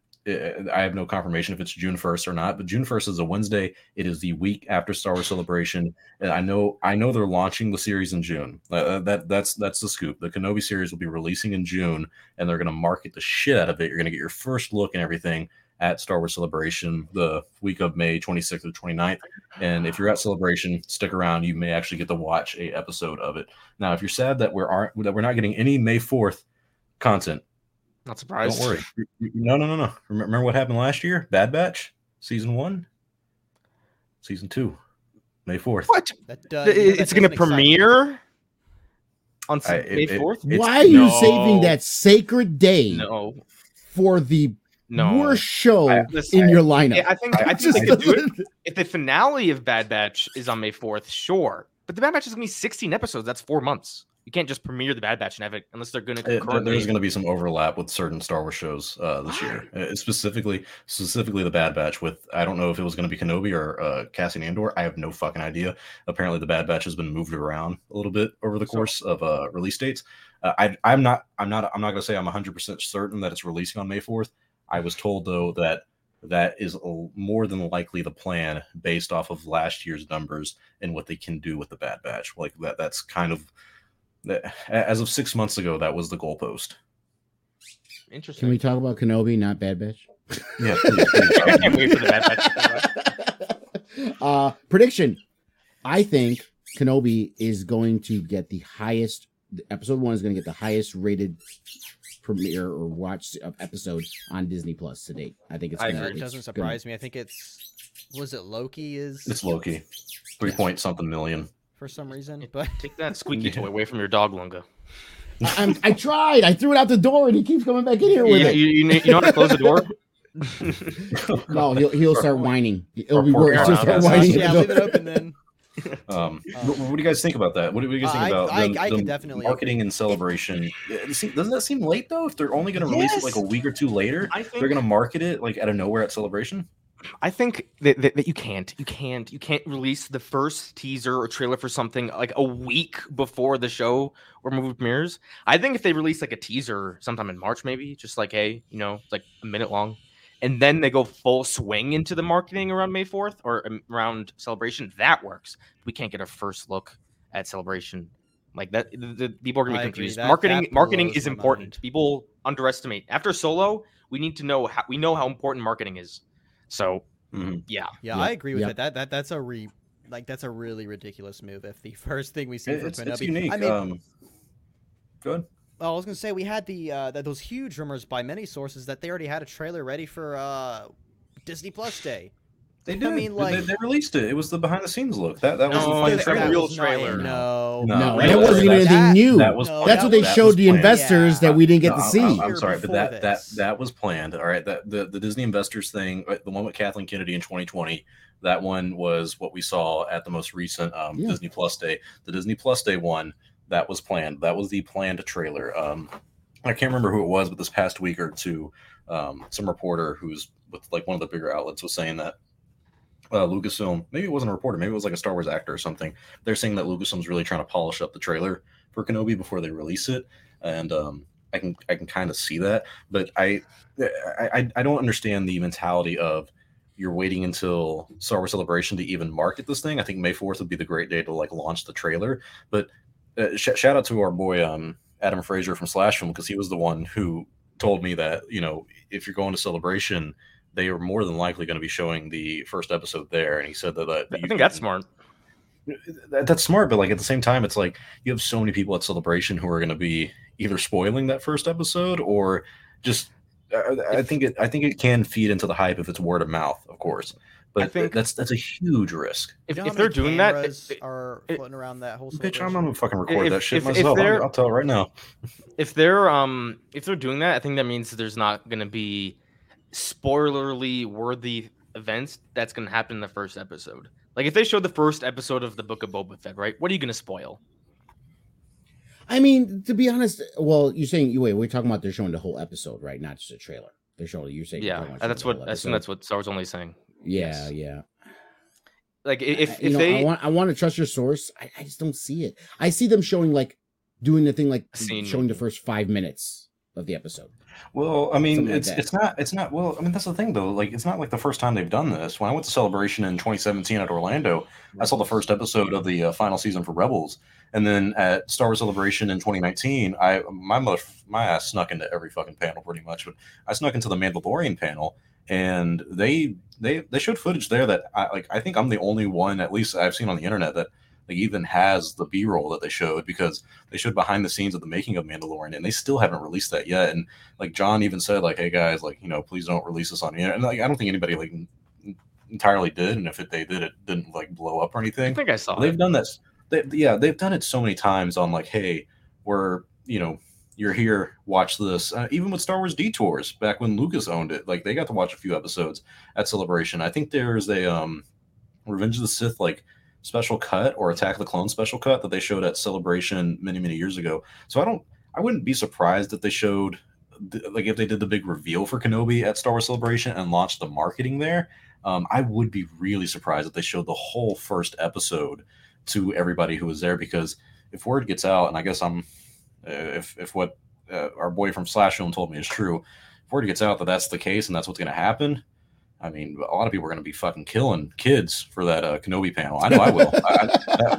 I have no confirmation if it's June first or not, but June first is a Wednesday. It is the week after Star Wars Celebration, and I know I know they're launching the series in June. Uh, that that's that's the scoop. The Kenobi series will be releasing in June, and they're going to market the shit out of it. You're going to get your first look and everything at Star Wars Celebration the week of May twenty-sixth or twenty-ninth. And if you're at Celebration, stick around. You may actually get to watch a episode of it. Now, if you're sad that we're aren't that we're not getting any May fourth content, Not surprised. Don't worry. No, no, no, no. Remember what happened last year? Bad Batch, season one, season two, May fourth. What? That, uh, Th- you know, it's that going to doesn't excite me. premiere on I- s- May it- it- fourth? It's- Why are you no. saving that sacred day No, for the no. worst show I- listen, in your lineup? Yeah, I think I, I- think they Just could do it. doesn't- If the finale of Bad Batch is on May fourth, sure. But the Bad Batch is going to be sixteen episodes. That's four months. You can't just premiere the Bad Batch and have it unless they're going to It, concurrently. there's going to be some overlap with certain Star Wars shows uh, this year, uh, specifically specifically the Bad Batch. With I don't know if it was going to be Kenobi or uh, Cassian Andor. I have no fucking idea. Apparently, the Bad Batch has been moved around a little bit over the course of uh, release dates. Uh, I, I'm not. I'm not. I'm not going to say I'm one hundred percent certain that it's releasing on May fourth. I was told though that that is a, more than likely the plan based off of last year's numbers and what they can do with the Bad Batch. Like that. That's kind of. As of six months ago, that was the goalpost. Interesting. Can we talk about Kenobi, not Bad Batch? Yeah, please, please. I can't wait for the Bad Batch. uh, prediction. I think Kenobi is going to get the highest. Episode one is going to get the highest rated premiere or watch of episode on Disney Plus to date. I think it's. I Gonna, agree. It doesn't it's surprise me. I think it's was it Loki is It's Loki, three point something million. for some reason, but Take that squeaky toy away from your dog, Lunga. Gonna, I'm, I tried. I threw it out the door, and he keeps coming back in here with You, it. you, you, know- you know how to close the door? No, he'll he'll start whining. It'll Or be poor worse. He'll Aaron, start I guess. whining. yeah, leave it open then. Um, Um, what, what do you guys think about that? What do you guys think I- about I- the, I the could definitely marketing and celebration? It seem- doesn't that seem late though? If they're only going to release it like a week or two later, I think they're going to market it like out of nowhere at Celebration. I think that, that, that you can't, you can't, you can't release the first teaser or trailer for something like a week before the show or movie premieres. I think if they release like a teaser sometime in March, maybe just like, hey, you know, like a minute long, and then they go full swing into the marketing around May fourth or um, around Celebration, that works. We can't get a first look at Celebration like that. The, the people are going to I be agree. confused. That- marketing, that marketing blows is my important. mind. People underestimate. After Solo, we need to know how we know how important marketing is. So Mhm. yeah. Yeah, Yep, I agree with yep. it. That that that's a re like that's a really ridiculous move. If the first thing we see from It's, Kenobi, it's unique. I mean, um, go ahead. well, I was gonna say we had the uh, that those huge rumors by many sources that they already had a trailer ready for uh, Disney Plus Day. They I did. mean, They- like- they, they released it. It was the behind the scenes look. That that was No, the Oh, final that- trailer. that real was not- trailer. No, No, No, that that wasn't even was- anything that- new. That was No, That's what planned. they That showed was the planned. investors Yeah. that we didn't get No, to I'm- see. I'm, I'm Year sorry, but before that, that this. that was planned. All right, that the, the Disney investors thing, uh, the one with Kathleen Kennedy in twenty twenty, that one was what we saw at the most recent um, Yeah. Disney Plus Day. The Disney Plus Day one, that was planned. That was the planned trailer. Um, I can't remember who it was, but this past week or two, um, some reporter who's with like one of the bigger outlets was saying that uh, Lucasfilm, maybe it wasn't a reporter, maybe it was like a Star Wars actor or something. They're saying that Lucasfilm's really trying to polish up the trailer for Kenobi before they release it, and um, I can I can kind of see that, but I, I I don't understand the mentality of you're waiting until Star Wars Celebration to even market this thing. I think May fourth would be the great day to like launch the trailer. But uh, sh- shout out to our boy um, Adam Fraser from Slash Film, because he was the one who told me that, you know, if you're going to Celebration, they are more than likely going to be showing the first episode there. And he said that, that I you think that's can- smart. that, that's smart, but like at the same time, it's like you have so many people at Celebration who are going to be either spoiling that first episode or just. I, I think it. I think it can feed into the hype if it's word of mouth, of course. But I think- that's that's a huge risk. If, You know if how they're many doing that, cameras it- are it- floating around that whole. Bitch, I'm celebration? gonna fucking record If- that shit if- if myself. they're- I'll, I'll tell it right now. if they're um if they're doing that, I think that means there's not going to be spoilerly worthy events that's going to happen in the first episode. Like if they show the first episode of the Book of Boba Fett, right? What are you going to spoil? I mean, to be honest, well, you're saying you wait. We're talking about they're showing the whole episode, right? Not just a trailer. They're showing. You're saying. you're Yeah, talking about that's showing what the I whole assume episode. that's what Star Wars only saying. Yeah, yes. yeah. Like i- if I- if you know, they I want, I want to trust your source. I, I just don't see it. I see them showing like doing the thing, like Scene. showing the first five minutes of the episode. Well, I mean, Something like it's that. it's not it's not well. I mean, that's the thing though. Like, it's not like the first time they've done this. When I went to Celebration in twenty seventeen at Orlando, I saw the first episode of the uh, final season for Rebels, and then at Star Wars Celebration in twenty nineteen, I my mother, my ass snuck into every fucking panel pretty much. But I snuck into the Mandalorian panel, and they they they showed footage there that I like. I think I'm the only one, at least I've seen on the internet, that like even has the B-roll that they showed, because they showed behind the scenes of the making of Mandalorian, and they still haven't released that yet. And like John even said, like, hey guys, like, you know, please don't release this on the internet. And like, I don't think anybody like entirely did, and if it, they did, it didn't like blow up or anything. I think I saw. They've it. done this. They, yeah, they've done it so many times on like, hey, we're, you know, you're here, watch this. Uh, even with Star Wars Detours, back when Lucas owned it, like they got to watch a few episodes at Celebration. I think there's a um, Revenge of the Sith like special cut or Attack of the Clones special cut that they showed at Celebration many, many years ago. So I don't, I wouldn't be surprised if they showed, like if they did the big reveal for Kenobi at Star Wars Celebration and launched the marketing there. Um, I would be really surprised if they showed the whole first episode to everybody who was there, because if word gets out, and I guess I'm, if if what uh, our boy from Slash Film told me is true, if word gets out that that's the case and that's what's going to happen, I mean, a lot of people are going to be fucking killing kids for that uh, Kenobi panel. I know I will. I,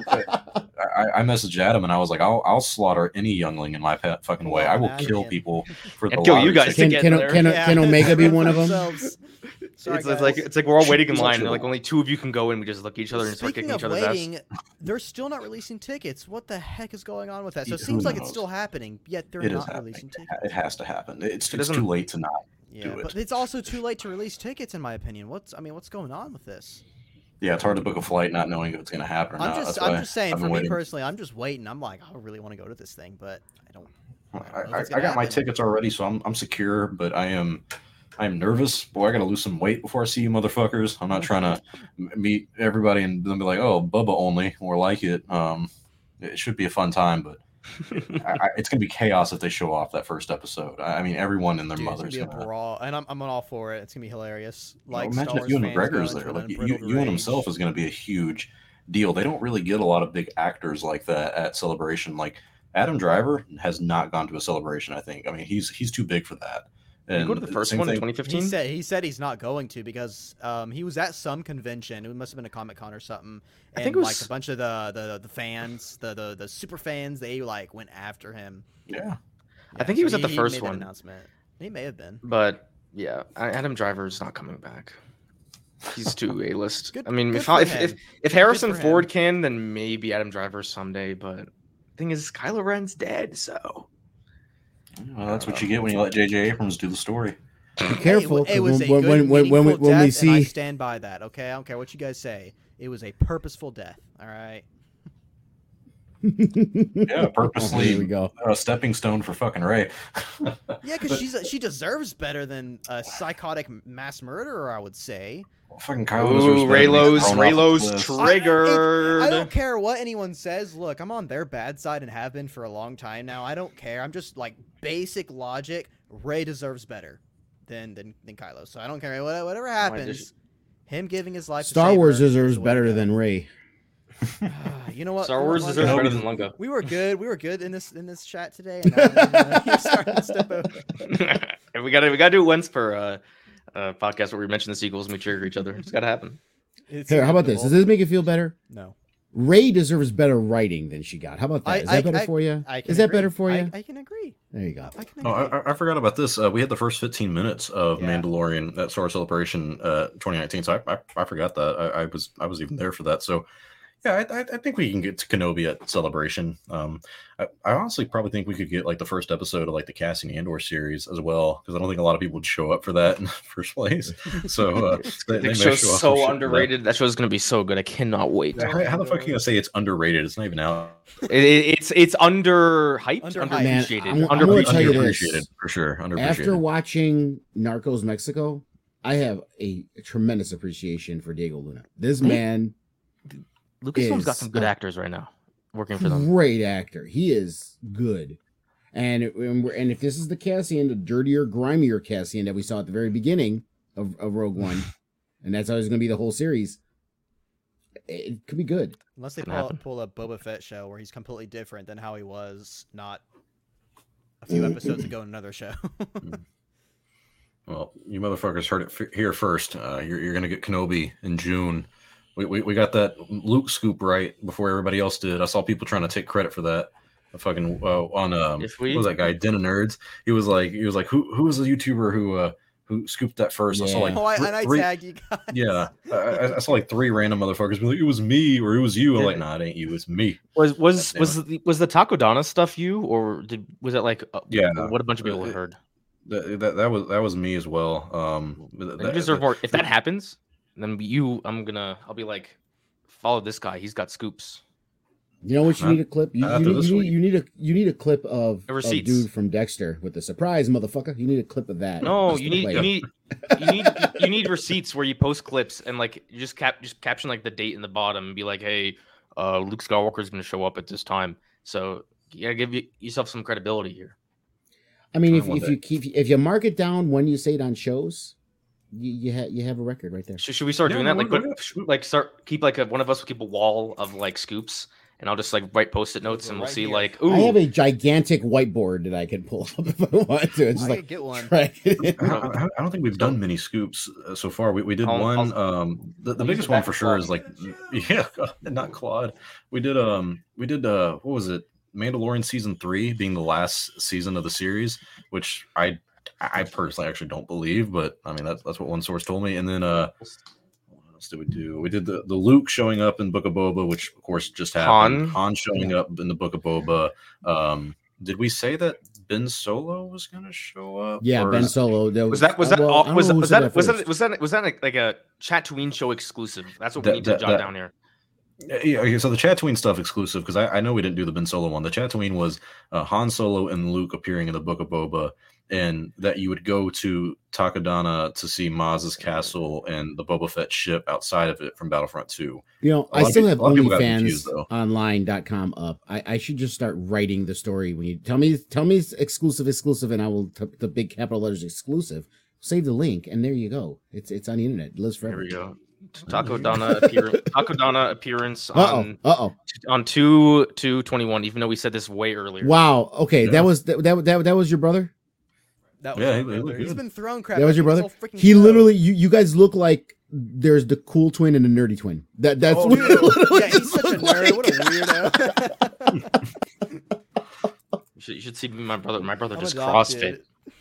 I, I, I messaged Adam and I was like, I'll I'll slaughter any youngling in my pet fucking way. I will kill people for the. And kill you guys can, to get can, there. can, Yeah. can Omega be one of them? Sorry, it's, guys. it's like it's like we're all waiting in She's line, actually and like only two of you can go in. We just look at each other and start Speaking kicking of each other's waiting, ass. they're still not releasing tickets. What the heck is going on with that? So it Who seems like knows? it's still happening, yet they're It is not happening. releasing It tickets. ha- It has to happen. It's, It it's doesn't- too late to not. Yeah, do it. but it's also too late to release tickets, in my opinion. What's I mean, what's going on with this? Yeah, it's hard to book a flight not knowing if it's going to happen or I'm not. just, That's I'm why just saying, I've for been me waiting. personally, I'm just waiting. I'm like, I really want to go to this thing, but I don't. I, don't know if I, it's I gonna got my happen. tickets already, so I'm I'm secure. But I am I am nervous. Boy, I got to lose some weight before I see you, motherfuckers. I'm not trying to m- meet everybody and then be like, oh, Bubba only or like it. Um, it should be a fun time, but I, I, it's gonna be chaos if they show off that first episode. I, I mean, everyone and their Dude, it's mother's gonna be a gonna. brawl, and I'm, I'm all for it. It's gonna be hilarious. Well, Like, imagine Star if Ewan Wars fans McGregor's going there. to Like an you, unbridled Ewan rage. himself is going to be a huge deal. They don't really get a lot of big actors like that at Celebration. Like Adam Driver has not gone to a Celebration. I think. I mean, he's he's too big for that. Did you go to the And first same one in thing- twenty He fifteen? said he said he's not going to because um, he was at some convention. It must have been a Comic Con or something. And I think it was- like a bunch of the, the, the fans, the, the the super fans, they like went after him. Yeah. I think he was at the made first that one. announcement. He may have been. But yeah, Adam Driver's not coming back. He's too A list. Good- I mean, good if, for I, if him. if if Harrison for him. Ford can, then maybe Adam Driver someday. But the thing is, Kylo Ren's dead, so Well, that's what you get when you let J J Abrams do the story. Be careful. It, it was 'cause a when, good, when, when, when, we, meaningful when we death, and I see stand by that. Okay, I don't care what you guys say. It was a purposeful death. All right. Yeah, purposely. Here we go. A stepping stone for fucking Ray. Yeah, because she's a, she deserves better than a psychotic mass murderer. I would say. Fucking Kylo deserves ooh, better than being Raylo's thrown off a Raylo's cliff. I- I- it- triggered. I don't care what anyone says. Look, I'm on their bad side and have been for a long time now. I don't care. I'm just like basic logic. Ray deserves better than than, than Kylo. So I don't care what, whatever happens. just- Him giving his life. to Star save Wars her deserves is the way to better go. than Ray. You know what? Star You know Wars what, deserves Lunga? better than Lunga. We were good. We were good in this in this chat today. And now uh, you're starting to step over. we gotta we gotta do it once per uh, uh, podcast where we mention the sequels and we trigger each other. It's gotta happen. It's Here, how about this? Does inevitable. this make you feel better? No. Ray deserves better writing than she got. How about that? I- Is I- that better I- for you? I can Is that agree. better for I, you? I can agree. There you go. I can Oh, agree. I, I forgot about this. Uh, we had the first fifteen minutes of Yeah. Mandalorian at Star Wars Celebration uh, twenty nineteen. So I, I, I forgot that. I, I was I was even there for that. So yeah, I, I, I think we can get to Kenobi at Celebration. Um, I, I honestly probably think we could get like the first episode of like the Cassian Andor series as well, because I don't think a lot of people would show up for that in the first place. So uh, they, they The may show's show off some shit so for that. underrated. That show's gonna be so good. I cannot wait. How, how the fuck are you gonna say it's underrated? It's not even out. It, it- it's it's under hyped, Under- Man, underappreciated, I'm- I'm gonna tell you this. Underappreciated for sure. Underappreciated. After watching Narcos Mexico, I have a tremendous appreciation for Diego Luna. This man, Lucasfilm's got is some good a- actors right now working for them. great actor. He is good. And and, we're- and if this is the Cassian, the dirtier, grimier Cassian that we saw at the very beginning of, of Rogue One, and that's always going to be the whole series, it could be good. Unless they Can pull, happen. pull a Boba Fett show where he's completely different than how he was not a few episodes ago in another show. Well, you motherfuckers heard it f- here first. Uh, you're you're gonna get Kenobi in June. We, we we got that Luke scoop right before everybody else did. I saw people trying to take credit for that. I fucking uh, on um, If we- what was that guy Den of Nerds? He was like he was like who who was the YouTuber who uh, who who scooped that first. Yeah. I saw like Oh, I, three, and I three- tagged you guys. yeah, I, I saw like three random motherfuckers be like, "It was me" or "It was you." I'm like, "Nah, it ain't you. It's me." Was was God damn was the, was the Takodana stuff you, or did was it like uh, Yeah. what a bunch of people Uh, had heard? That, that that was that was me as well. Um, Like, that- you deserve that- more. If that happens, then you, I'm gonna, I'll be like, follow this guy. He's got scoops. You know what you Not- need a clip? You, not you, after need, this you, need, week. you need a you need a clip of The a receipts. dude from Dexter with the surprise motherfucker. You need a clip of that. No, Just you to need, play. you need, you need, you need receipts where you post clips and like you just cap, just caption like the date in the bottom and be like, hey, uh, Luke Skywalker's gonna show up at this time. So you gotta give you, yourself some credibility here. I mean, if, Try one if you keep if you mark it down when you say it on shows, you you, ha- you have a record right there. Should, should we start Yeah, doing no, that? Like, we're- put, we're- like start keep like a one of us will keep a wall of like scoops, and I'll just like write post-it notes, and we'll Right see here. like, ooh, I have a gigantic whiteboard that I can pull up if I want to. It's just I like could get one. track it in. I don't, I don't think we've done many scoops uh, so far. We, we did I'll- one. I'll- um, the, the I'll use biggest the one back for of sure Claude. is like, yeah, not Claude. We did um, we did uh, what was it? Mandalorian season three being the last season of the series, which I I personally actually don't believe, but I mean that's that's what one source told me. And then uh, what else did we do? We did the the Luke showing up in Book of Boba, which of course just happened. Han. Han showing up in the Book of Boba. Um, did we say that Ben Solo was going to show up? Yeah, Or Ben is- Solo. There was that was that well, I all, don't was know that who was said that was first. that was that was that like, like a Tatooine show exclusive? That's what we That- need to that- jot that- down here. Yeah, okay, so the Tatooine stuff exclusive because I, I know we didn't do the Ben Solo one. The Tatooine was uh, Han Solo and Luke appearing in the Book of Boba, and that you would go to Takodana to see Maz's castle and the Boba Fett ship outside of it from Battlefront two. You know, A I lot of still people- have a lot of people got confused, though. OnlyFans Online dot com up. I, I should just start writing the story when you tell me tell me it's exclusive, exclusive, and I will t- the big capital letters exclusive. Save the link, and there you go. It's it's on the internet. It lives Here forever. we go. Takodana appearance. Takodana appearance Uh oh. on Uh oh. on two two twenty one. Even though we said this way earlier. Wow. Okay, Yeah. that was that, that that that was your brother. That was Yeah, my he- he brother. looked He's good. been throwing crap. That was at your me this brother. whole freaking He show. literally. You, you guys look like there's the cool twin and the nerdy twin. That that's Oh, what it literally yeah, he's such a looked nerd. What a like. weirdo. You should, you should see my brother. My brother I'm does adopted. CrossFit.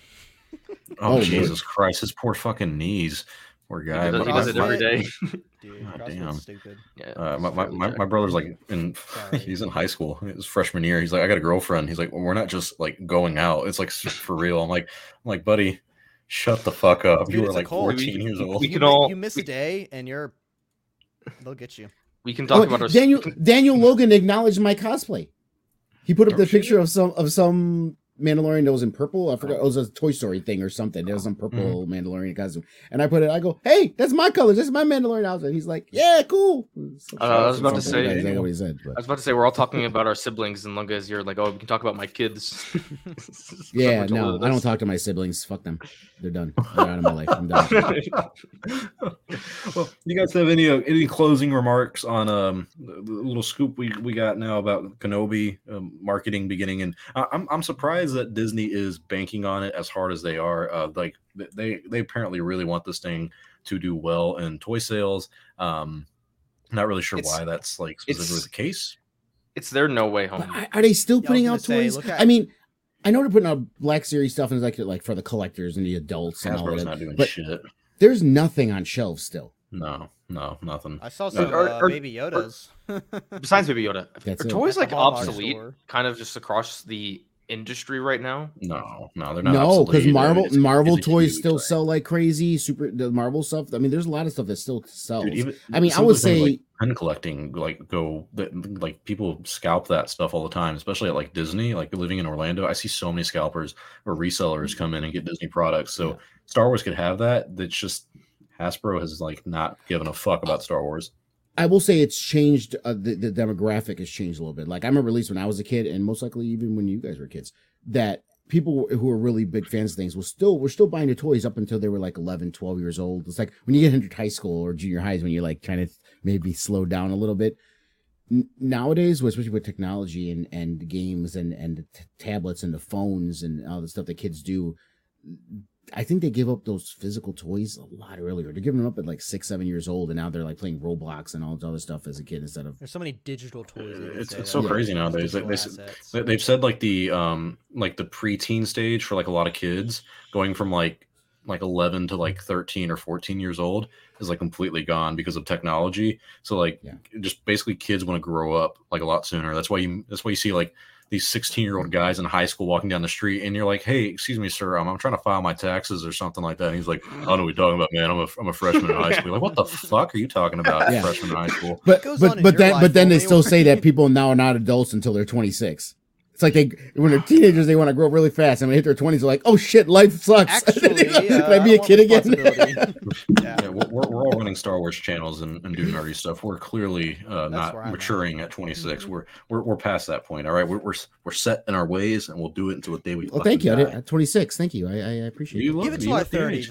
Oh, Oh, Jesus Christ, his poor fucking knees. Poor guy. He does, My- he does it my- every day. Dude, God CrossFit's damn. stupid. Yeah, Uh, my, it's my, really my, jacked. my brother's like in Sorry. he's in high school. His freshman year. He's like, I got a girlfriend. He's like, well, we're not just like going out. It's like s- for real. I'm like, I'm like, buddy, shut the fuck up. Dude, you were it's a like cult. fourteen We- years we- old. we You, can mi- all- you miss we- a day and you're they'll get you. We can talk Oh, about our Daniel we can- Daniel Logan acknowledged my cosplay. He put up Oh, the shit. picture of some of some Mandalorian that was in purple. I forgot it was a Toy Story thing or something. There was some purple Mm-hmm. Mandalorian costume, and I put it. I go, "Hey, that's my colors. That's my Mandalorian outfit." He's like, "Yeah, cool." So- Uh, I was about to something like say- that. Exactly what he said. I But was about to say we're all talking about our siblings, and long as you're like, oh, we can talk about my kids. yeah, Similar to no, this. I don't talk to my siblings. Fuck them. They're done. They're out of my life. I'm done. Well, you guys have any uh, any closing remarks on um the, the little scoop we, we got now about Kenobi um, marketing beginning? And I, I'm I'm surprised that Disney is banking on it as hard as they are. Uh, like they they apparently really want this thing to do well in toy sales. Um, not really sure It's- why that's like specifically it's- the case. It's their no way home. But are- are they still Yeah, I was putting gonna out say, toys? look at- I mean, I know they're putting out Black Series stuff and it's like like for the collectors and the adults and all Hasbro's that. not doing but- shit. There's nothing on shelves still. No, no, nothing. I saw some Or- uh, or- baby Yodas. Besides Baby Yoda, That's are it. toys At like the Hallmark obsolete, store. kind of just across the industry right now. No, no, they're not. No, because obsolete. I mean, Marvel it's- Marvel it's a toys huge still thing. sell like crazy. Super the Marvel stuff. I mean, there's a lot of stuff that still sells. Dude, even, I mean, I simple would things say- like pen collecting, like go that like people scalp that stuff all the time, especially at like Disney. Like living in Orlando, I see so many scalpers or resellers come in and get Disney products. So Yeah. Star Wars could have that. That's just Hasbro has like not given a fuck about Star Wars. I will say it's changed. Uh, the, the demographic has changed a little bit. Like I remember at least when I was a kid, and most likely even when you guys were kids, that people who are really big fans of things will still were still buying the toys up until they were like eleven, twelve years old. It's like when you get into high school or junior highs when you're like trying to maybe slow down a little bit. N- nowadays, especially with technology and and games and and the t- tablets and the phones and all the stuff that kids do, I think they give up those physical toys a lot earlier. They're giving them up at like six, seven years old, and now they're like playing Roblox and all this other stuff as a kid instead of. There's so many digital toys. they It's- say it's that so are crazy just nowadays. They- digital they s- assets. They- They've said like the um like the preteen stage for like a lot of kids going from like like eleven to like thirteen or fourteen years old is like completely gone because of technology. So like yeah. just basically kids want to grow up like a lot sooner. That's why you that's why you see like these sixteen year old guys in high school walking down the street and you're like, hey, excuse me, sir, I'm, I'm trying to file my taxes or something like that. And he's like, I don't know what you're talking about, man. I'm a, I'm a freshman in high school. You're like, what the fuck are you talking about? Yeah. Freshman in high school. But but but then but then they still say that people now are not adults until they're twenty-six. It's like they when they're teenagers, they want to grow up really fast. And when they hit their twenties, they're like, "Oh shit, life sucks." Actually, can uh, I be a kid again? yeah, yeah we're, we're all running Star Wars channels and, and doing nerdy stuff. We're clearly uh, not maturing at, at twenty-six. Mm-hmm. We're we're we're past that point. All right, we're we're we're set in our ways, and we'll do it until the day we. Well, thank you. Die. At twenty-six, thank you. I I appreciate you. it. Give it till thirty.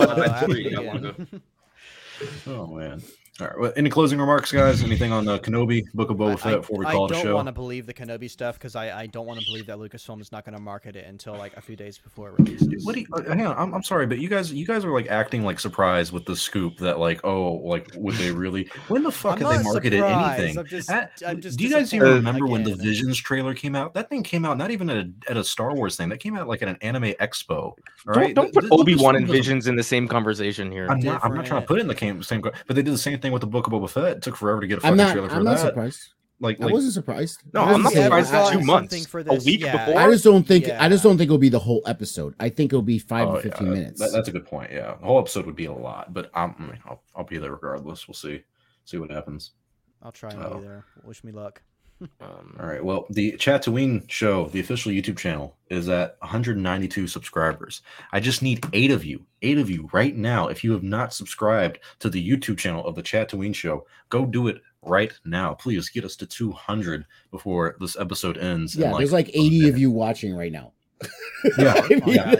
Oh man. All right. Well, any closing remarks, guys? Anything on the Kenobi Book of Boba Fett before we call it a show? I don't want to believe the Kenobi stuff because I, I don't want to believe that Lucasfilm is not going to market it until like a few days before it releases. What do you, uh, hang on, I'm, I'm sorry, but you guys you guys are like acting like surprised with the scoop that like oh like would they really? When the fuck I'm have they marketed surprised. anything? I'm just, At, I'm just do you guys even remember again. when the Visions trailer came out? That thing came out not even at a, at a Star Wars thing. That came out like at an anime expo. All right? Don't, don't put Obi-Wan and Visions in the same conversation here. I'm not, I'm not trying to put it in the same, same but they did the same thing with the Book of Boba Fett. It took forever to get a fucking I'm not, trailer for I'm that. not surprised. Like, I like wasn't surprised. No, I'm not surprised. Yeah, It's two months, for this, a week yeah. before. I just don't think. Yeah. I just don't think it'll be the whole episode. I think it'll be five oh, to fifteen yeah, minutes. That, that's a good point. Yeah, the whole episode would be a lot, but I'm, I mean, I'll, I'll be there regardless. We'll see, see what happens. I'll try and oh. be there. Wish me luck. Um, all right. Well, the Chatooine show, the official YouTube channel, is at one hundred ninety-two subscribers. I just need eight of you, eight of you right now. If you have not subscribed to the YouTube channel of the Chatooine show, go do it right now. Please get us to two hundred before this episode ends. Yeah, like, there's like eighty of you watching right now. Yeah, yeah.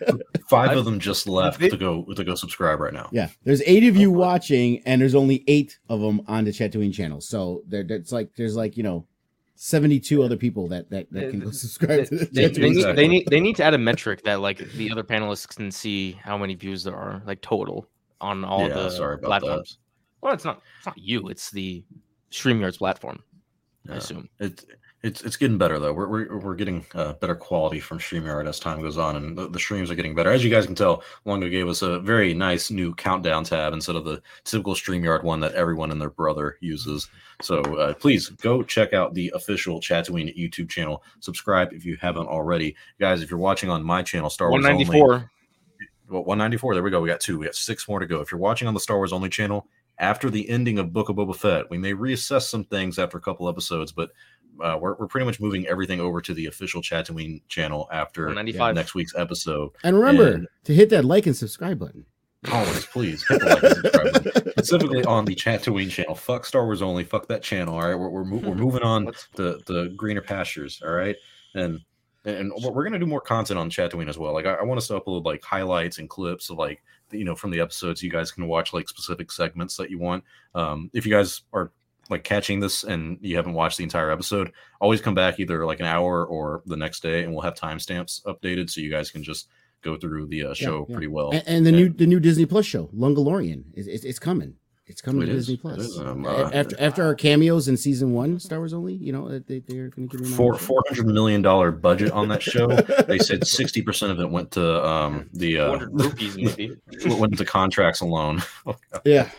Five of them just left to go to go subscribe right now. Yeah, there's eight of you watching, and there's only eight of them on the Chatooine channel. So there, it's like there's like you know, seventy-two other people that that, that can go subscribe to the they, Chatooine. They need, they need they need to add a metric that like the other panelists can see how many views there are, like total on all yeah, the sorry about platforms. That. Well, it's not it's not you, it's the StreamYard's platform. Yeah. I assume it's it's it's getting better though. We're we're, we're getting uh, better quality from StreamYard as time goes on, and the, the streams are getting better. As you guys can tell, Lunga gave us a very nice new countdown tab instead of the typical StreamYard one that everyone and their brother uses. So uh, please go check out the official Chatooine YouTube channel. Subscribe if you haven't already, guys. If you're watching on my channel, Star Wars one ninety-four. Only, well, one ninety-four. There we go. We got two. We got six more to go. If you're watching on the Star Wars Only channel. After the ending of Book of Boba Fett, we may reassess some things after a couple episodes, but uh, we're we're pretty much moving everything over to the official Chatooine channel after next week's episode. And remember and, to hit that like and subscribe button. Always, please hit the like and subscribe button. Specifically on the Chatooine channel. Fuck Star Wars Only. Fuck that channel. All right, we're we're, we're moving on to the greener pastures. All right, and and we're gonna do more content on Chatooine as well. Like I, I want us to upload like highlights and clips of like. You know, from the episodes, you guys can watch like specific segments that you want. Um, if you guys are like catching this and you haven't watched the entire episode, always come back either like an hour or the next day, and we'll have timestamps updated so you guys can just go through the uh, show yeah, yeah. pretty well. And, and the and, new the new Disney Plus show, Lungalorian, is it's, it's coming. It's coming to Disney Plus. Um, uh, after after our cameos in season one, Star Wars Only, you know, they they're going to give me four four hundred million dollar budget on that show. They said sixty percent of it went to um the uh, rupees maybe went to contracts alone. Oh, yeah.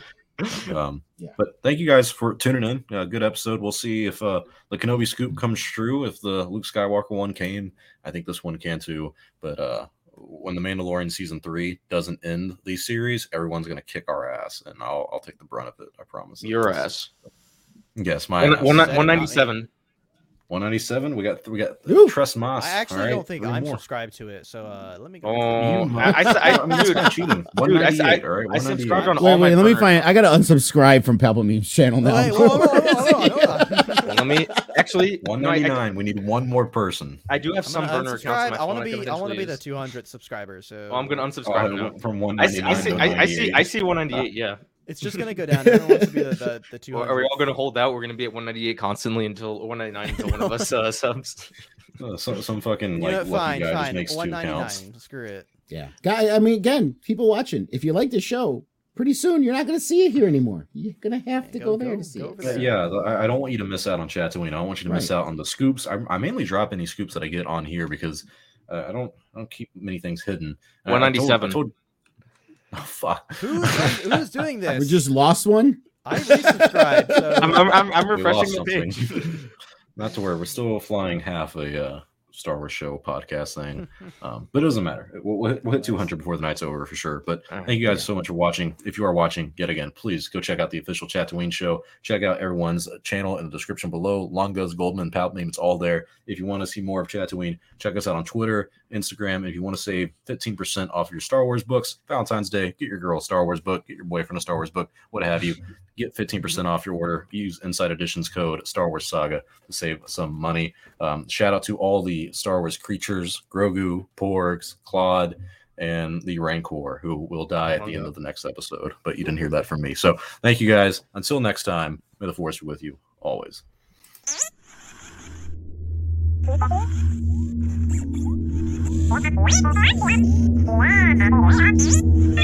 Um, yeah. But thank you guys for tuning in. Uh, good episode. We'll see if uh, the Kenobi scoop comes true. If the Luke Skywalker one came, I think this one can too. But uh. when the Mandalorian season three doesn't end the series, everyone's gonna kick our ass, and I'll I'll take the brunt of it. I promise. Your ass. Yes, my one, ass. one ninety-seven. one ninety-seven. We got we got Ooh. Trust Moss. I actually right? don't think I'm more. subscribed to it, so uh, let me go. Oh, I, I, I, I, I dude, cheating. one ninety-eight. All right, I subscribed on wait, all wait. my let me find. I gotta unsubscribe from Palpatine's channel now. Wait, whoa, whoa, whoa, whoa, whoa, whoa. Let me actually one ninety-nine. No, we need one more person. I do have some burner accounts. I want to be. I want to be the two hundred subscribers. So well, I'm gonna unsubscribe oh, now. From one ninety-nine. I see. I, I see. I see one ninety-eight. Yeah. It's just gonna go down. Everyone wants to be the the, the two hundred. Are we all gonna hold out? We're gonna be at one ninety-eight constantly until one ninety-nine until one of us uh, subs. Uh, some some fucking like you know, lucky fine, guy fine. just makes two accounts. Screw it. Yeah, guy. I mean, again, people watching. If you like the show, pretty soon you're not going to see it here anymore. You're going to have yeah, to go, go there go, to see it. There. Yeah, I don't want you to miss out on Chatooine. I don't want you to miss right. out on the scoops. I, I mainly drop any scoops that I get on here because uh, I don't I don't keep many things hidden. one ninety-seven. I told, I told, Oh, fuck. Who's, who's doing this? We just lost one. I resubscribed. So... I'm, I'm, I'm, I'm We refreshing lost the page. Not to worry, we're still flying half a uh, Star Wars show podcast thing, um, but it doesn't matter. We'll, we'll, we'll hit two hundred before the night's over for sure. But thank you guys so much for watching. If you are watching, yet again, please go check out the official Chatooine show. Check out everyone's channel in the description below. Longos, Goldman, Palpatine, it's all there. If you want to see more of Chatooine, check us out on Twitter, Instagram. If you want to save fifteen percent off your Star Wars books, Valentine's Day, get your girl a Star Wars book, get your boyfriend a Star Wars book, what have you. Get fifteen percent off your order. Use Inside Editions code Star Wars Saga to save some money. Um, shout out to all the Star Wars creatures, Grogu, Porgs, Claude, and the Rancor, who will die at the end of the next episode. But you didn't hear that from me. So thank you guys. Until next time, may the Force be with you always. What?